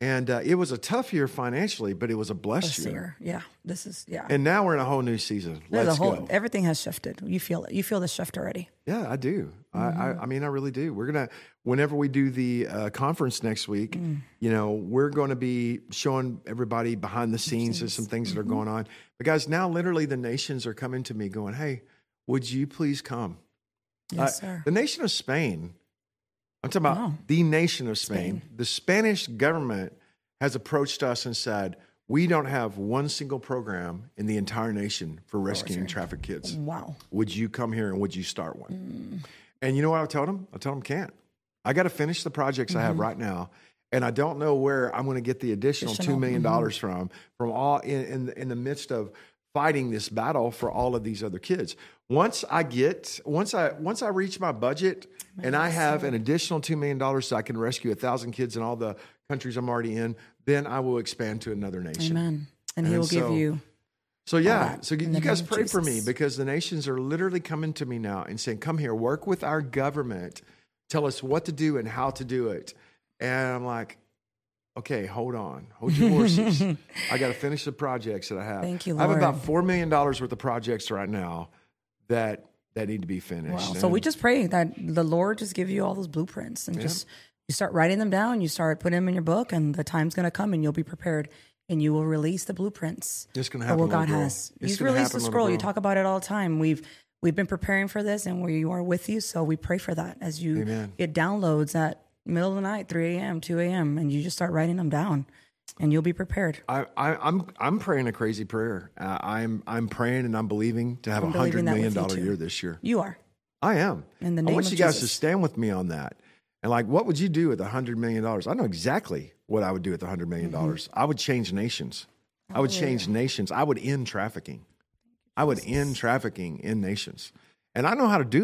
And uh, it was a tough year financially, but it was a blessed This year. year. Yeah. This is, yeah. And now we're in a whole new season. There's Let's a whole, go. everything has shifted. You feel it. You feel the shift already. Yeah, I do. Mm-hmm. I, I, I mean, I really do. We're gonna, whenever we do the uh, conference next week, Mm. you know, we're going to be showing everybody behind the scenes and some things Mm-hmm. that are going on. But guys, now literally the nations are coming to me, going, "Hey, would you please come?" Yes, Uh, sir. the nation of Spain. I'm talking about Wow. the nation of Spain. Spain. The Spanish government has approached us and said, "We don't have one single program in the entire nation for rescuing trafficked kids. Wow. Would you come here and would you start one?" Mm. And you know what I told them? I told them, can't. I got to finish the projects I have Mm-hmm. right now. And I don't know where I'm going to get the additional Additional, two million dollars mm-hmm. from, from all in, in, in the midst of fighting this battle for all of these other kids. Once I get, once I, once I reach my budget and I have an additional two million dollars so I can rescue a thousand kids in all the countries I'm already in, then I will expand to another nation. Amen. And he And will give so- you. So yeah, that so in you the guys name of pray for me Jesus. because the nations are literally coming to me now and saying, "Come here, work with our government, tell us what to do and how to do it." And I'm like, "Okay, hold on, hold your horses. I got to finish the projects that I have. Thank you, I have about Lord. four million dollars worth of projects right now that that need to be finished." Wow. So we And- just pray that the Lord just give you all those blueprints and just you start writing them down, you start putting them in your book, and the time's going to come and you'll be prepared and you will release the blueprints It's gonna of happen, what little God girl. has. It's He's gonna released happen, the little scroll. You girl. talk about it all the time. We've we've been preparing for this and we are with you. So we pray for that as you Amen. get downloads at middle of the night, three a.m., two a.m., and you just start writing them down and you'll be prepared. I, I, I'm I'm praying a crazy prayer. Uh, I'm I'm praying and I'm believing to have a I'm hundred believing that million with you dollar too. year this year. You are. I am. In the I name want of you guys to Jesus. stand with me on that. And like, what would you do with a hundred million dollars? I know exactly what I would do with a hundred million dollars. Mm-hmm. I would change nations. I would change nations. I would end trafficking. I would end trafficking in nations. And I know how to do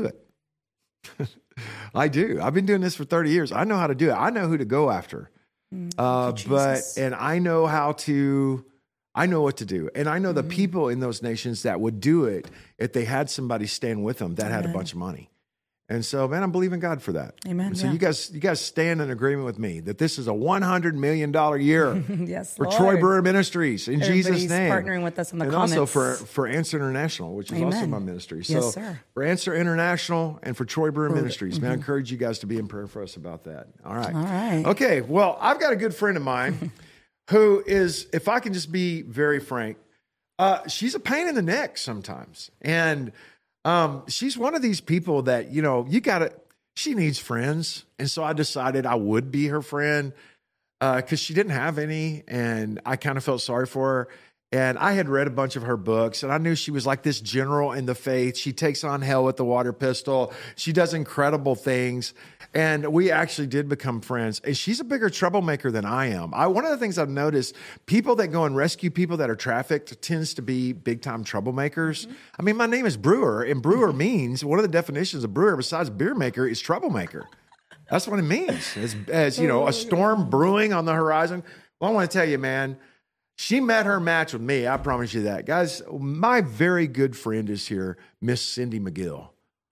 it. I do. I've been doing this for thirty years. I know how to do it. I know who to go after. Uh, you, but, Jesus. and I know how to, I know what to do. And I know the people in those nations that would do it if they had somebody stand with them that had a bunch of money. And so, man, I'm believing God for that. Amen, And so yeah. you guys, you guys stand in agreement with me that this is a one hundred million dollars year Yes, for Lord. Troy Brewer Ministries in Jesus' Everybody's name. partnering with us in the and comments. also for, for Answer International, which is also Amen. my ministry. Yes, so sir. for Answer International and for Troy Brewer Ministries, man, I encourage you guys to be in prayer for us about that. All right. All right. Okay. Well, I've got a good friend of mine who is, if I can just be very frank, uh, she's a pain in the neck sometimes. And um, she's one of these people that, you know, you got to, she needs friends. And so I decided I would be her friend because uh, she didn't have any. And I kind of felt sorry for her. And I had read a bunch of her books and I knew she was like this general in the faith. She takes on hell with the water pistol. She does incredible things. And we actually did become friends. And she's a bigger troublemaker than I am. I, one of the things I've noticed, people that go and rescue people that are trafficked tends to be big time troublemakers. Mm-hmm. I mean, my name is Brewer, and Brewer means, one of the definitions of Brewer besides beer maker is troublemaker. That's what it means. As, as you know, a storm brewing on the horizon. Well, I want to tell you, man, she met her match with me. I promise you that. Guys, my very good friend is here, Miss Cindy McGill.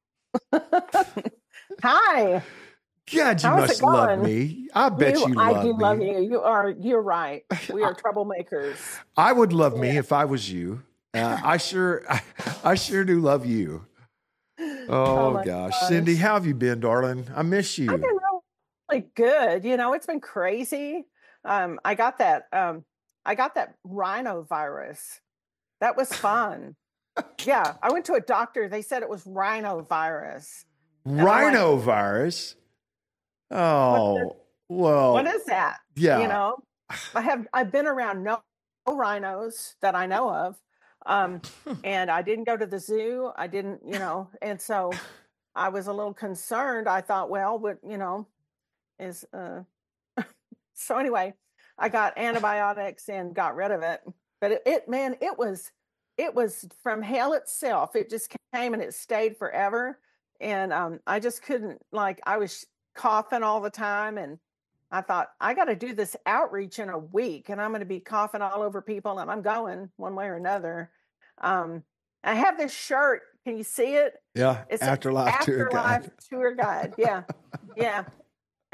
Hi. God, you How's must it love going? me. I bet you, I love do me. love you. You are. You're right. We are troublemakers. I would love me if I was you. Uh, I sure, I, I sure do love you. Oh, Oh my gosh. gosh. Cindy, how have you been, darling? I miss you. I've been really good. You know, it's been crazy. Um, I got that. Um, I got that rhinovirus. That was fun. Yeah, I went to a doctor. They said it was rhinovirus. I'm like, Rhinovirus. Oh, well. What is that? yeah. You know, I have. I've been around no, no rhinos that I know of, um, and I didn't go to the zoo. I didn't, you know, and so I was a little concerned. I thought, well, what, you know, is uh. So anyway, I got antibiotics and got rid of it. But it, it, man, it was, it was from hell itself. It just came and it stayed forever. And um, I just couldn't, like, I was coughing all the time. And I thought, I got to do this outreach in a week and I'm going to be coughing all over people and I'm going one way or another. Um, I have this shirt. Can you see it? Yeah. It's Afterlife, an tour Afterlife guide. tour guide. Yeah. Yeah.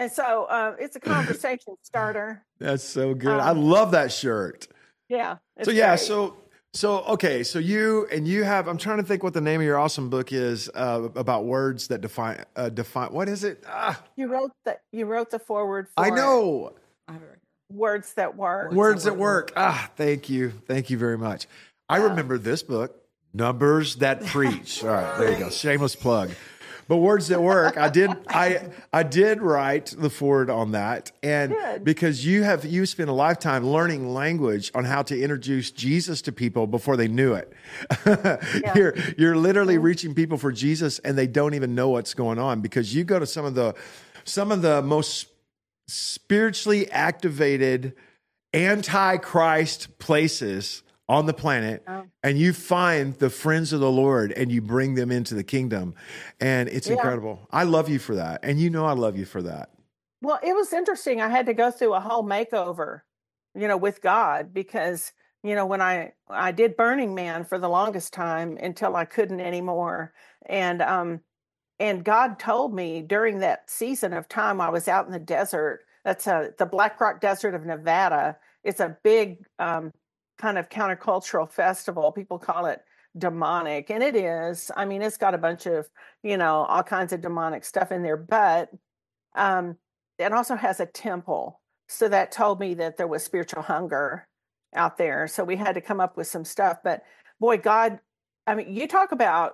And so uh, it's a conversation starter. That's so good. Um, I love that shirt. Yeah. It's So yeah, great. so so okay, so you and you have. I'm trying to think what the name of your awesome book is uh, about words that define uh, define. What is it? Ah, you wrote the you wrote the foreword for I know. I have it right here. Words that work. Words at work. Ah, thank you, thank you very much. I remember this book, Numbers That Preach. All right, there you go. Shameless plug. But Words That Work, I did I I did write the forward on that. And Good. because you have you spent a lifetime learning language on how to introduce Jesus to people before they knew it. Yeah. You're you're literally reaching people for Jesus and they don't even know what's going on because you go to some of the some of the most spiritually activated anti-Christ places on the planet, Oh. and you find the friends of the Lord and you bring them into the kingdom. And it's Yeah. incredible. I love you for that. And you know I love you for that. Well, it was interesting. I had to go through a whole makeover, you know, with God because, you know, when I I did Burning Man for the longest time until I couldn't anymore. And um and God told me during that season of time I was out in the desert. That's a the Black Rock Desert of Nevada. It's a big um kind of countercultural festival. People call it demonic, and it is. I mean, it's got a bunch of, you know, all kinds of demonic stuff in there, but um, it also has a temple. So that told me that there was spiritual hunger out there. So we had to come up with some stuff. But boy, God, I mean, you talk about,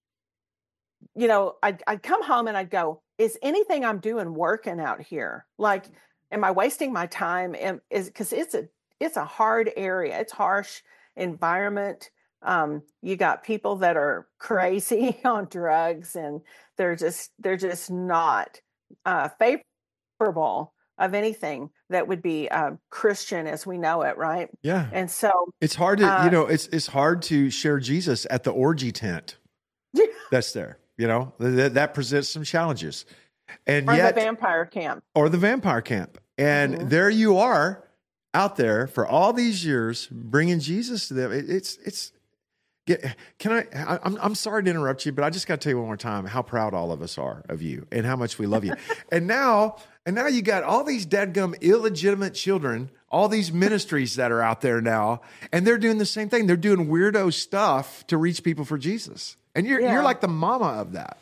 you know, I'd, I'd come home and I'd go, is anything I'm doing working out here? Like, am I wasting my time? Am, is because it's a It's a hard area. It's harsh environment. Um, you got people that are crazy on drugs, and they're just they're just not uh, favorable of anything that would be uh, Christian as we know it, right? Yeah. And so It's hard to, uh, you know, it's it's hard to share Jesus at the orgy tent that's there. You know, that, that presents some challenges. And or yet, the vampire camp. or the vampire camp. And Mhm. there you are out there for all these years bringing Jesus to them. It, it's, it's, get, can I, I, I'm, I'm sorry to interrupt you, but I just got to tell you one more time how proud all of us are of you and how much we love you. and now, and now you got all these dadgum illegitimate children, all these ministries that are out there now, and they're doing the same thing. They're doing weirdo stuff to reach people for Jesus. And you're, Yeah. you're like the mama of that.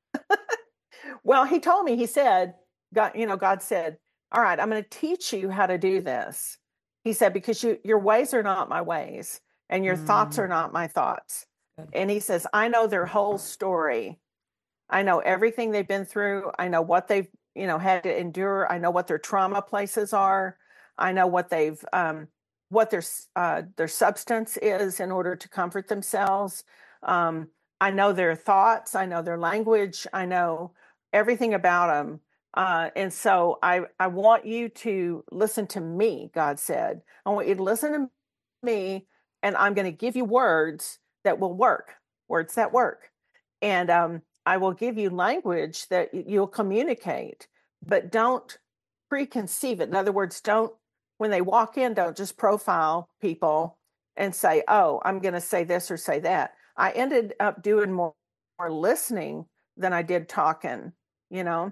Well, he told me, he said, God, you know, God said, all right, I'm going to teach you how to do this. He said, because you, your ways are not my ways and your Mm. thoughts are not my thoughts. Good. And he says, I know their whole story. I know everything they've been through. I know what they've, you know, had to endure. I know what their trauma places are. I know what they've, um, what their, uh, their substance is in order to comfort themselves. Um, I know their thoughts. I know their language. I know everything about them. Uh, and so I, I want you to listen to me, God said. I want you to listen to me, and I'm going to give you words that will work, words that work. And um, I will give you language that you'll communicate, but don't preconceive it. In other words, don't, when they walk in, don't just profile people and say, oh, I'm going to say this or say that. I ended up doing more, more listening than I did talking, you know?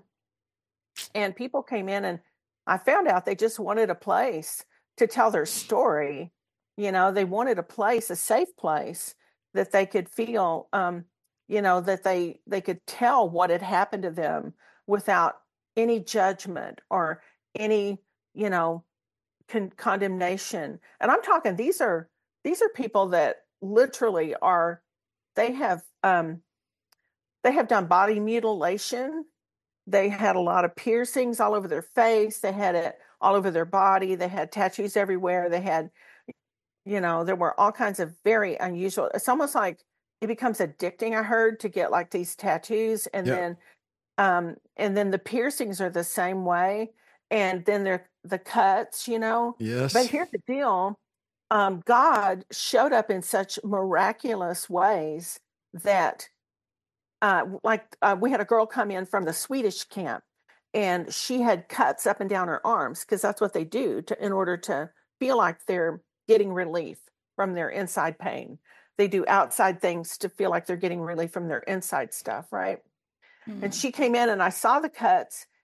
And people came in and I found out they just wanted a place to tell their story. You know, they wanted a place, a safe place that they could feel, um, you know, that they, they could tell what had happened to them without any judgment or any, you know, con- condemnation. And I'm talking, these are, these are people that literally are, they have, um, they have done body mutilation. They had a lot of piercings all over their face. They had it all over their body. They had tattoos everywhere. They had, you know, there were all kinds of very unusual. It's almost like it becomes addicting, I heard, to get like these tattoos. And Yeah. then, um, and then the piercings are the same way. And then they're the cuts, you know. Yes. But here's the deal. Um, God showed up in such miraculous ways that Uh, like uh, we had a girl come in from the Swedish camp, and she had cuts up and down her arms because that's what they do to, in order to feel like they're getting relief from their inside pain. They do outside things to feel like they're getting relief from their inside stuff, right? Mm. And she came in, and I saw the cuts,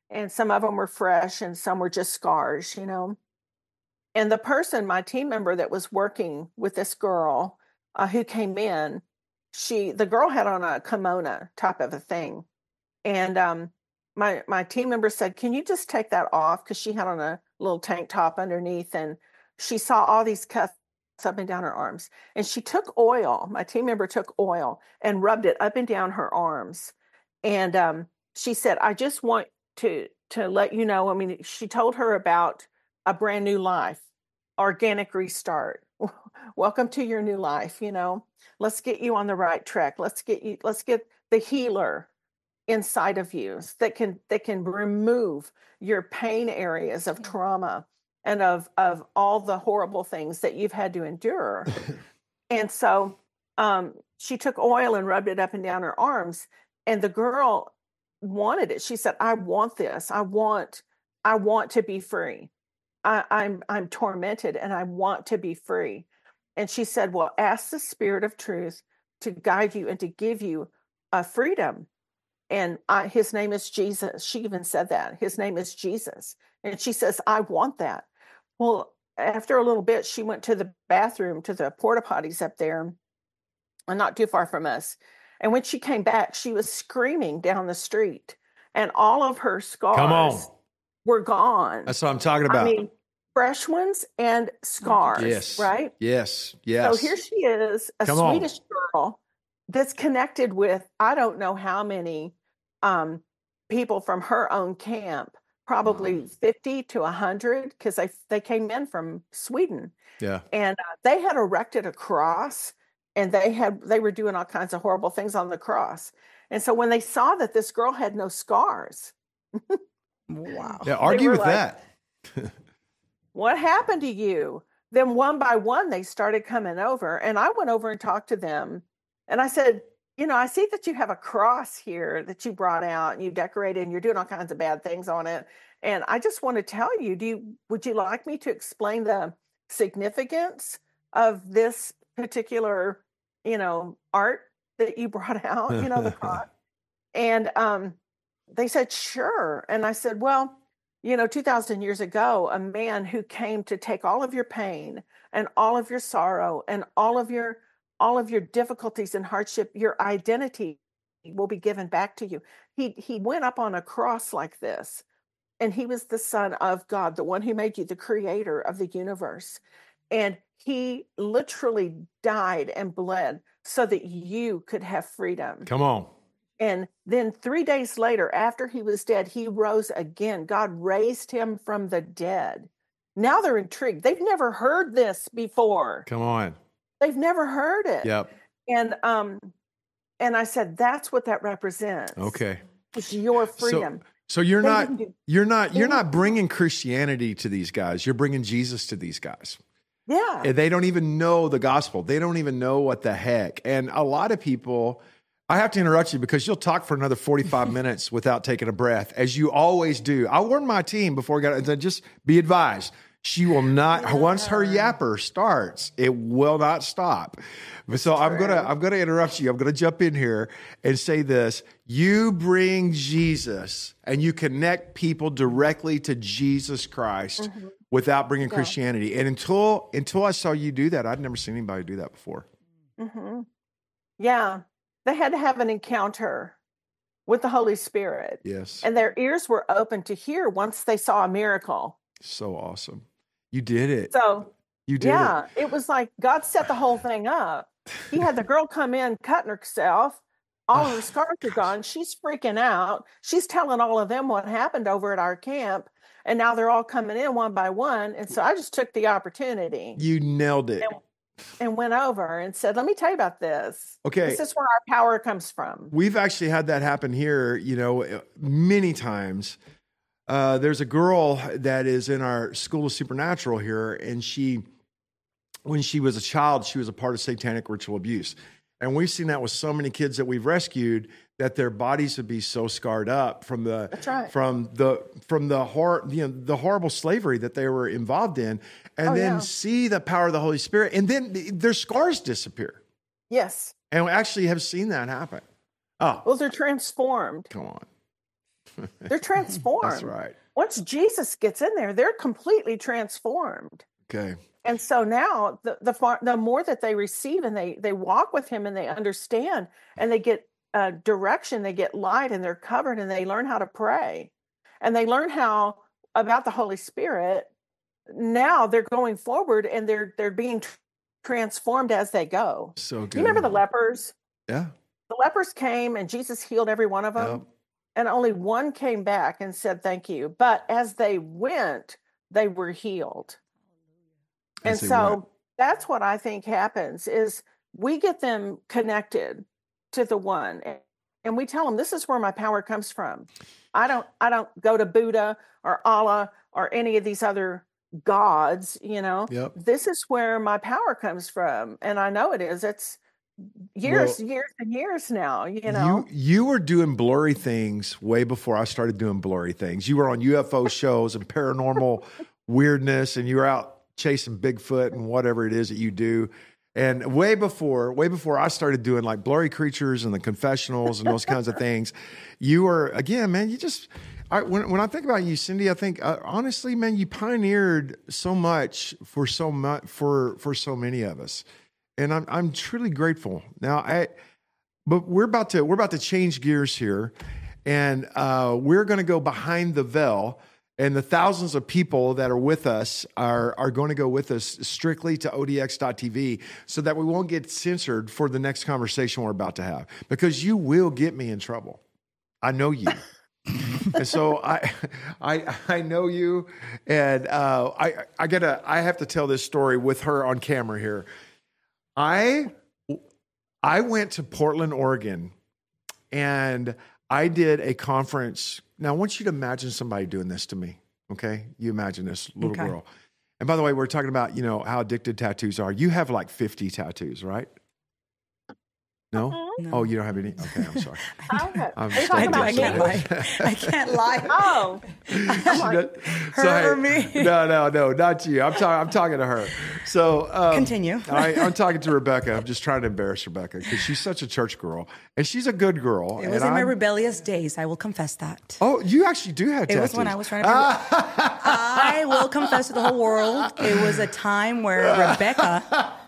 and some of them were fresh and some were just scars, you know. And the person, my team member that was working with this girl uh, who came in, she, the girl had on a kimono type of a thing. And um, my, my team member said, can you just take that off? Because she had on a little tank top underneath, and she saw all these cuts up and down her arms. And she took oil, my team member took oil and rubbed it up and down her arms. And um, she said, I just want to, to let you know, I mean, she told her about a brand new life, organic restart. Welcome to your new life. You know, let's get you on the right track. Let's get you, let's get the healer inside of you that can, that can remove your pain areas of trauma and of, of all the horrible things that you've had to endure. And so um, she took oil and rubbed it up and down her arms, and the girl wanted it. She said, I want this. I want, I want to be free. I, I'm, I'm tormented and I want to be free. And she said, well, ask the Spirit of truth to guide you and to give you a freedom. And I, his name is Jesus. She even said that. His name is Jesus. And she says, I want that. Well, after a little bit, she went to the bathroom, to the porta potties up there, and not too far from us. And when she came back, she was screaming down the street, and all of her scars Come on. were gone. That's what I'm talking about. I mean, fresh ones and scars, Yes. right? Yes. Yes. So here she is, a Come on. Swedish girl that's connected with, I don't know how many um, people from her own camp, probably fifty to one hundred, because they, they came in from Sweden. Yeah. And uh, they had erected a cross, and they had they were doing all kinds of horrible things on the cross. And so when they saw that this girl had no scars, Wow. Yeah. Argue were with like, that. what happened to you? Then one by one, they started coming over, and I went over and talked to them. And I said, you know, I see that you have a cross here that you brought out and you decorated, and you're doing all kinds of bad things on it. And I just want to tell you, do you, would you like me to explain the significance of this particular, you know, art that you brought out, you know, the cross? And um, they said, sure. And I said, well, you know, two thousand years ago, a man who came to take all of your pain and all of your sorrow and all of your all of your difficulties and hardship, your identity will be given back to you. He he went up on a cross like this, and he was the Son of God, the one who made you, the creator of the universe. And he literally died and bled so that you could have freedom. Come on. And then three days later, after he was dead, he rose again. God raised him from the dead. Now they're intrigued. They've never heard this before. Come on. They've never heard it. Yep. And um, and I said, that's what that represents. Okay. It's your freedom. So, so you're They not, didn't do- you're not, you're they not bringing Christianity to these guys. You're bringing Jesus to these guys. Yeah. And they don't even know the gospel. They don't even know what the heck. And a lot of people, I have to interrupt you because you'll talk for another forty-five minutes without taking a breath, as you always do. I warned my team before we got, just be advised. She will not, yeah. once her yapper starts, it will not stop. So I'm going to, I'm going to interrupt you. I'm going to jump in here and say this. You bring Jesus and you connect people directly to Jesus Christ mm-hmm. without bringing yeah. Christianity. And until, until I saw you do that, I'd never seen anybody do that before. Mm-hmm. Yeah. They had to have an encounter with the Holy Spirit. Yes. And their ears were open to hear once they saw a miracle. So awesome. You did it. So you did yeah, it. it was like God set the whole thing up. He had the girl come in cutting herself. All of her scars are gone. She's freaking out. She's telling all of them what happened over at our camp. And now they're all coming in one by one. And so I just took the opportunity. You nailed it. And, and went over and said, let me tell you about this. Okay. This is where our power comes from. We've actually had that happen here, you know, many times. Uh, there's a girl that is in our School of Supernatural here, and she, when she was a child, she was a part of satanic ritual abuse. And we've seen that with so many kids that we've rescued, that their bodies would be so scarred up from the That's right. from the from the hor- you know, the horrible slavery that they were involved in, and oh, then yeah. see the power of the Holy Spirit, and then their scars disappear. Yes. And we actually have seen that happen. Oh, well, they're transformed. Come on. They're transformed. That's right. Once Jesus gets in there, they're completely transformed. Okay. And so now the the, far, the more that they receive and they they walk with him and they understand and they get uh, direction, they get light and they're covered and they learn how to pray and they learn how about the Holy Spirit. Now they're going forward and they're they're being tr- transformed as they go. So good. You remember the lepers? Yeah. The lepers came and Jesus healed every one of them. Yep. And only one came back and said, thank you. But as they went, they were healed. And As they so went. that's what I think happens is we get them connected to the one and we tell them, this is where my power comes from. I don't, I don't go to Buddha or Allah or any of these other gods, you know, Yep. This is where my power comes from. And I know it is. It's years, Well, years and years now, you know. You you were doing blurry things way before I started doing blurry things. You were on U F O shows and paranormal weirdness, and you were out chasing Bigfoot and whatever it is that you do. And way before, way before I started doing like blurry creatures and the confessionals and those kinds of things, you were again, man. You just I, when when I think about you, Cindy, I think uh, honestly, man, you pioneered so much for so much for for so many of us. And I'm I'm truly grateful. Now, I, but we're about to we're about to change gears here, and uh, we're going to go behind the veil, and the thousands of people that are with us are are going to go with us strictly to O D X dot T V, so that we won't get censored for the next conversation we're about to have, because you will get me in trouble. I know you. And so I, I, I know you, and uh, I I gotta I have to tell this story with her on camera here. I I went to Portland, Oregon, and I did a conference. Now, I want you to imagine somebody doing this to me, okay? You imagine this little Okay. girl. And by the way, we're talking about, you know, how addicted tattoos are. You have like fifty tattoos, right? No? No. Oh, you don't have any? Okay, I'm sorry. I have- I'm Are you so talking I, do, I about can't me? lie. I can't lie. Oh, I'm like, Her or me? No, no, no, not you. I'm talking. I'm talking to her. So um, Continue. I, I'm talking to Rebecca. I'm just trying to embarrass Rebecca because she's such a church girl and she's a good girl. It was and in my I'm- rebellious days. I will confess that. Oh, you actually do have It tattoos. was when I was trying to. Be, I will confess to the whole world. It was a time where Rebecca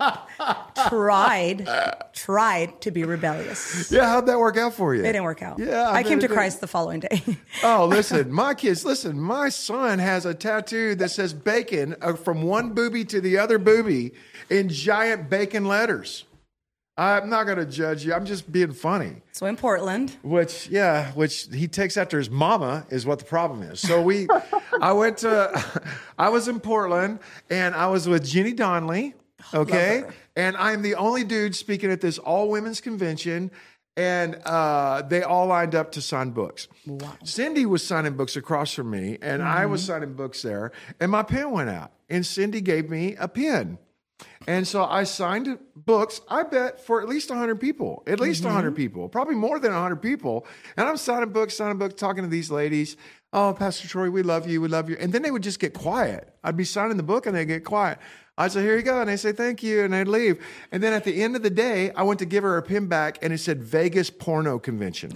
tried, tried to be rebellious. Yeah, how'd that work out for you? It didn't work out. Yeah, I I, bet came it to did. Christ the following day. Oh, listen, my kids, listen, my son has a tattoo that says bacon uh, from one booby to the other booby in giant bacon letters. I'm not going to judge you. I'm just being funny. So in Portland, Which, yeah, which he takes after his mama is what the problem is. So we, I went to, I was in Portland and I was with Jenny Donnelly, okay? And I'm the only dude speaking at this all women's convention. And uh, they all lined up to sign books. Wow. Cindy was signing books across from me, and I was signing books there. And my pen went out, and Cindy gave me a pen. And so I signed books, I bet, for at least one hundred people, at least one hundred people, probably more than one hundred people. And I'm signing books, signing books, talking to these ladies. Oh, Pastor Troy, we love you, we love you. And then they would just get quiet. I'd be signing the book, and they'd get quiet. I'd say, here you go. And they'd say, thank you. And they'd leave. And then at the end of the day, I went to give her a pin back, and it said Vegas Porno Convention.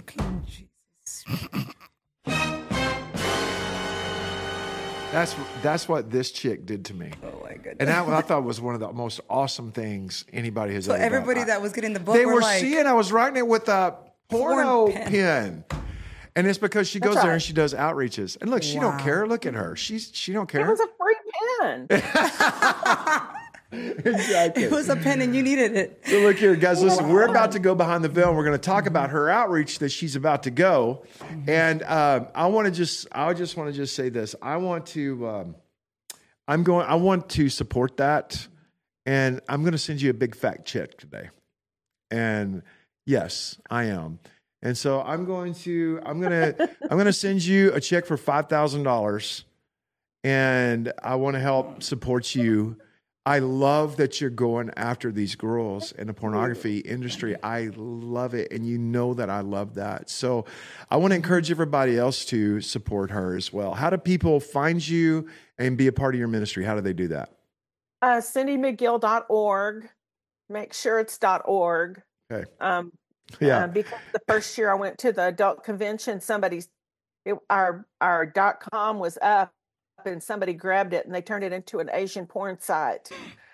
That's that's what this chick did to me. oh my goodness. And that I thought was one of the most awesome things anybody has So ever done. everybody I- that was getting the book they were were like, seeing I was writing it with a porno Porn pen. pen. And it's because she That's goes there right. and she does outreaches. And look, she don't Wow. care. Look at her. She's she don't it care. was a free pen. Exactly. it was a pen and you needed it. So look here, guys, listen, we're about to go behind the veil and we're going to talk about her outreach that she's about to go. And um, I want to just, I just want to just say this. I want to, um, I'm going, I want to support that. And I'm going to send you a big fat check today. And yes, I am. And so I'm going to, I'm going to, I'm going to send you a check for five thousand dollars. And I want to help support you. I love that you're going after these girls in the pornography industry. I love it. And you know that I love that. So I want to encourage everybody else to support her as well. How do people find you and be a part of your ministry? How do they do that? Uh, Cindy McGill dot org. Make sure it's .org. Okay. Um, Yeah. uh, because the first year I went to the adult convention, somebody it, our our dot com was up, and somebody grabbed it and they turned it into an Asian porn site.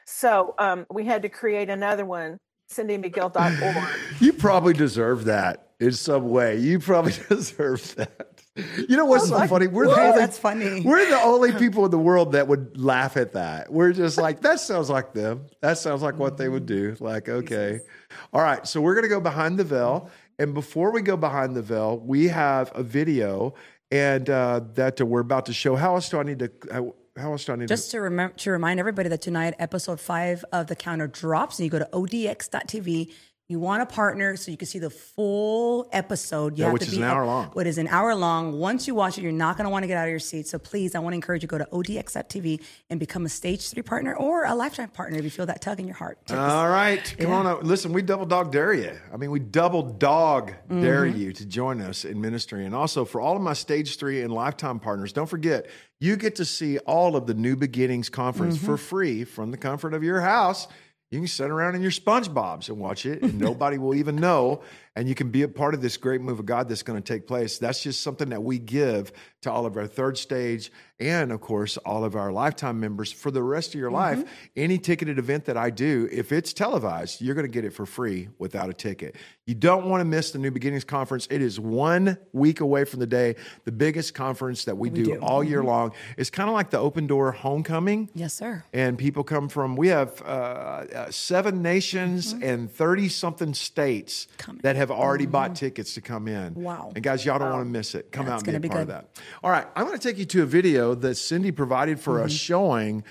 So um, we had to create another one, cindy mcgill dot org. You probably deserve that in some way. You probably deserve that. You know what's so like, funny? We're the only, that's funny. We're the only people in the world that would laugh at that. We're just like, that sounds like them. That sounds like what they would do. Like, okay. All right. So we're going to go behind the veil. And before we go behind the veil, we have a video and uh, that we're about to show. How else do I need to... How, How else do I need Just to, to remember to remind everybody that tonight episode five of The Counter drops, and you go to O D X dot T V. You want a partner so you can see the full episode. You yeah, have which to is be an hour up, long. What is an hour long. Once you watch it, you're not going to want to get out of your seat. So please, I want to encourage you to go to O D X dot T V and become a stage three partner or a lifetime partner if you feel that tug in your heart. Check All this. right. Come yeah. on up. Listen, we double dog dare you. I mean, we double dog mm-hmm. dare you to join us in ministry. And also for all of my stage three and lifetime partners, don't forget, you get to see all of the New Beginnings conference mm-hmm. for free from the comfort of your house. You can sit around in your SpongeBobs and watch it, and nobody will even know. And you can be a part of this great move of God that's going to take place. That's just something that we give to all of our third stage and, of course, all of our lifetime members for the rest of your mm-hmm. life. Any ticketed event that I do, if it's televised, you're going to get it for free without a ticket. You don't want to miss the New Beginnings Conference. It is one week away from the day, the biggest conference that we, we do, do all year mm-hmm. long. It's kind of like the Open Door Homecoming. Yes, sir. And people come from, we have uh, uh, seven nations mm-hmm. and thirty-something states Coming. that have already mm-hmm. bought tickets to come in. Wow. And guys, y'all don't wow. want to miss it. Come yeah, out and be a be part good. of that. All right. I'm going to take you to a video that Cindy provided for mm-hmm. us showing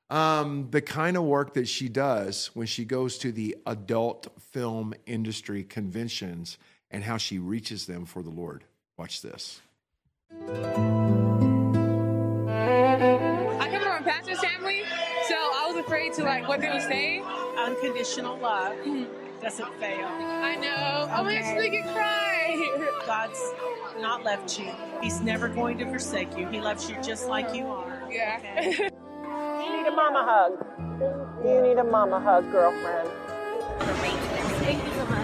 um, the kind of work that she does when she goes to the adult film industry conventions and how she reaches them for the Lord. Watch this. I come from a pastor's family, so I was afraid to like what they would say. Unconditional love mm-hmm. doesn't fail. I know. Okay. I'm actually gonna cry. God's not left you. He's never going to forsake you. He loves you just like you are. Yeah. Okay? You need a mama hug. You need a mama hug, girlfriend. Thank you so much.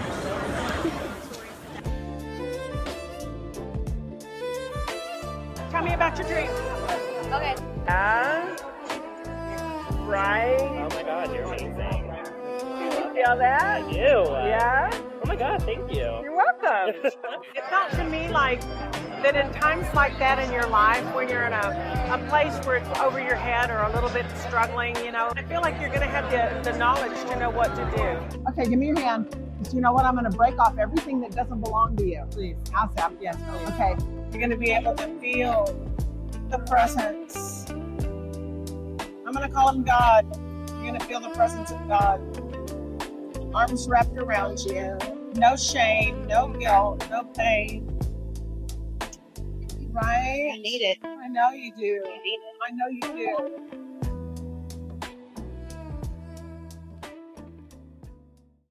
Tell me about your dream. Okay. Yeah. Right. Oh my God, you're amazing. You feel that? I do. Yeah. Oh my God, thank you. You're welcome. It felt to me like that in times like that in your life, when you're in a, a place where it's over your head or a little bit struggling, you know, I feel like you're going to have the, the knowledge to know what to do. Okay, give me your hand. Because you know what? I'm going to break off everything that doesn't belong to you. Please. How's that? Yes. Please. Okay. You're going to be able to feel the presence. I'm going to call him God. You're going to feel the presence of God. Arms wrapped around you. No shame, no guilt, no pain. Right? I need it. I know you do. I know you do.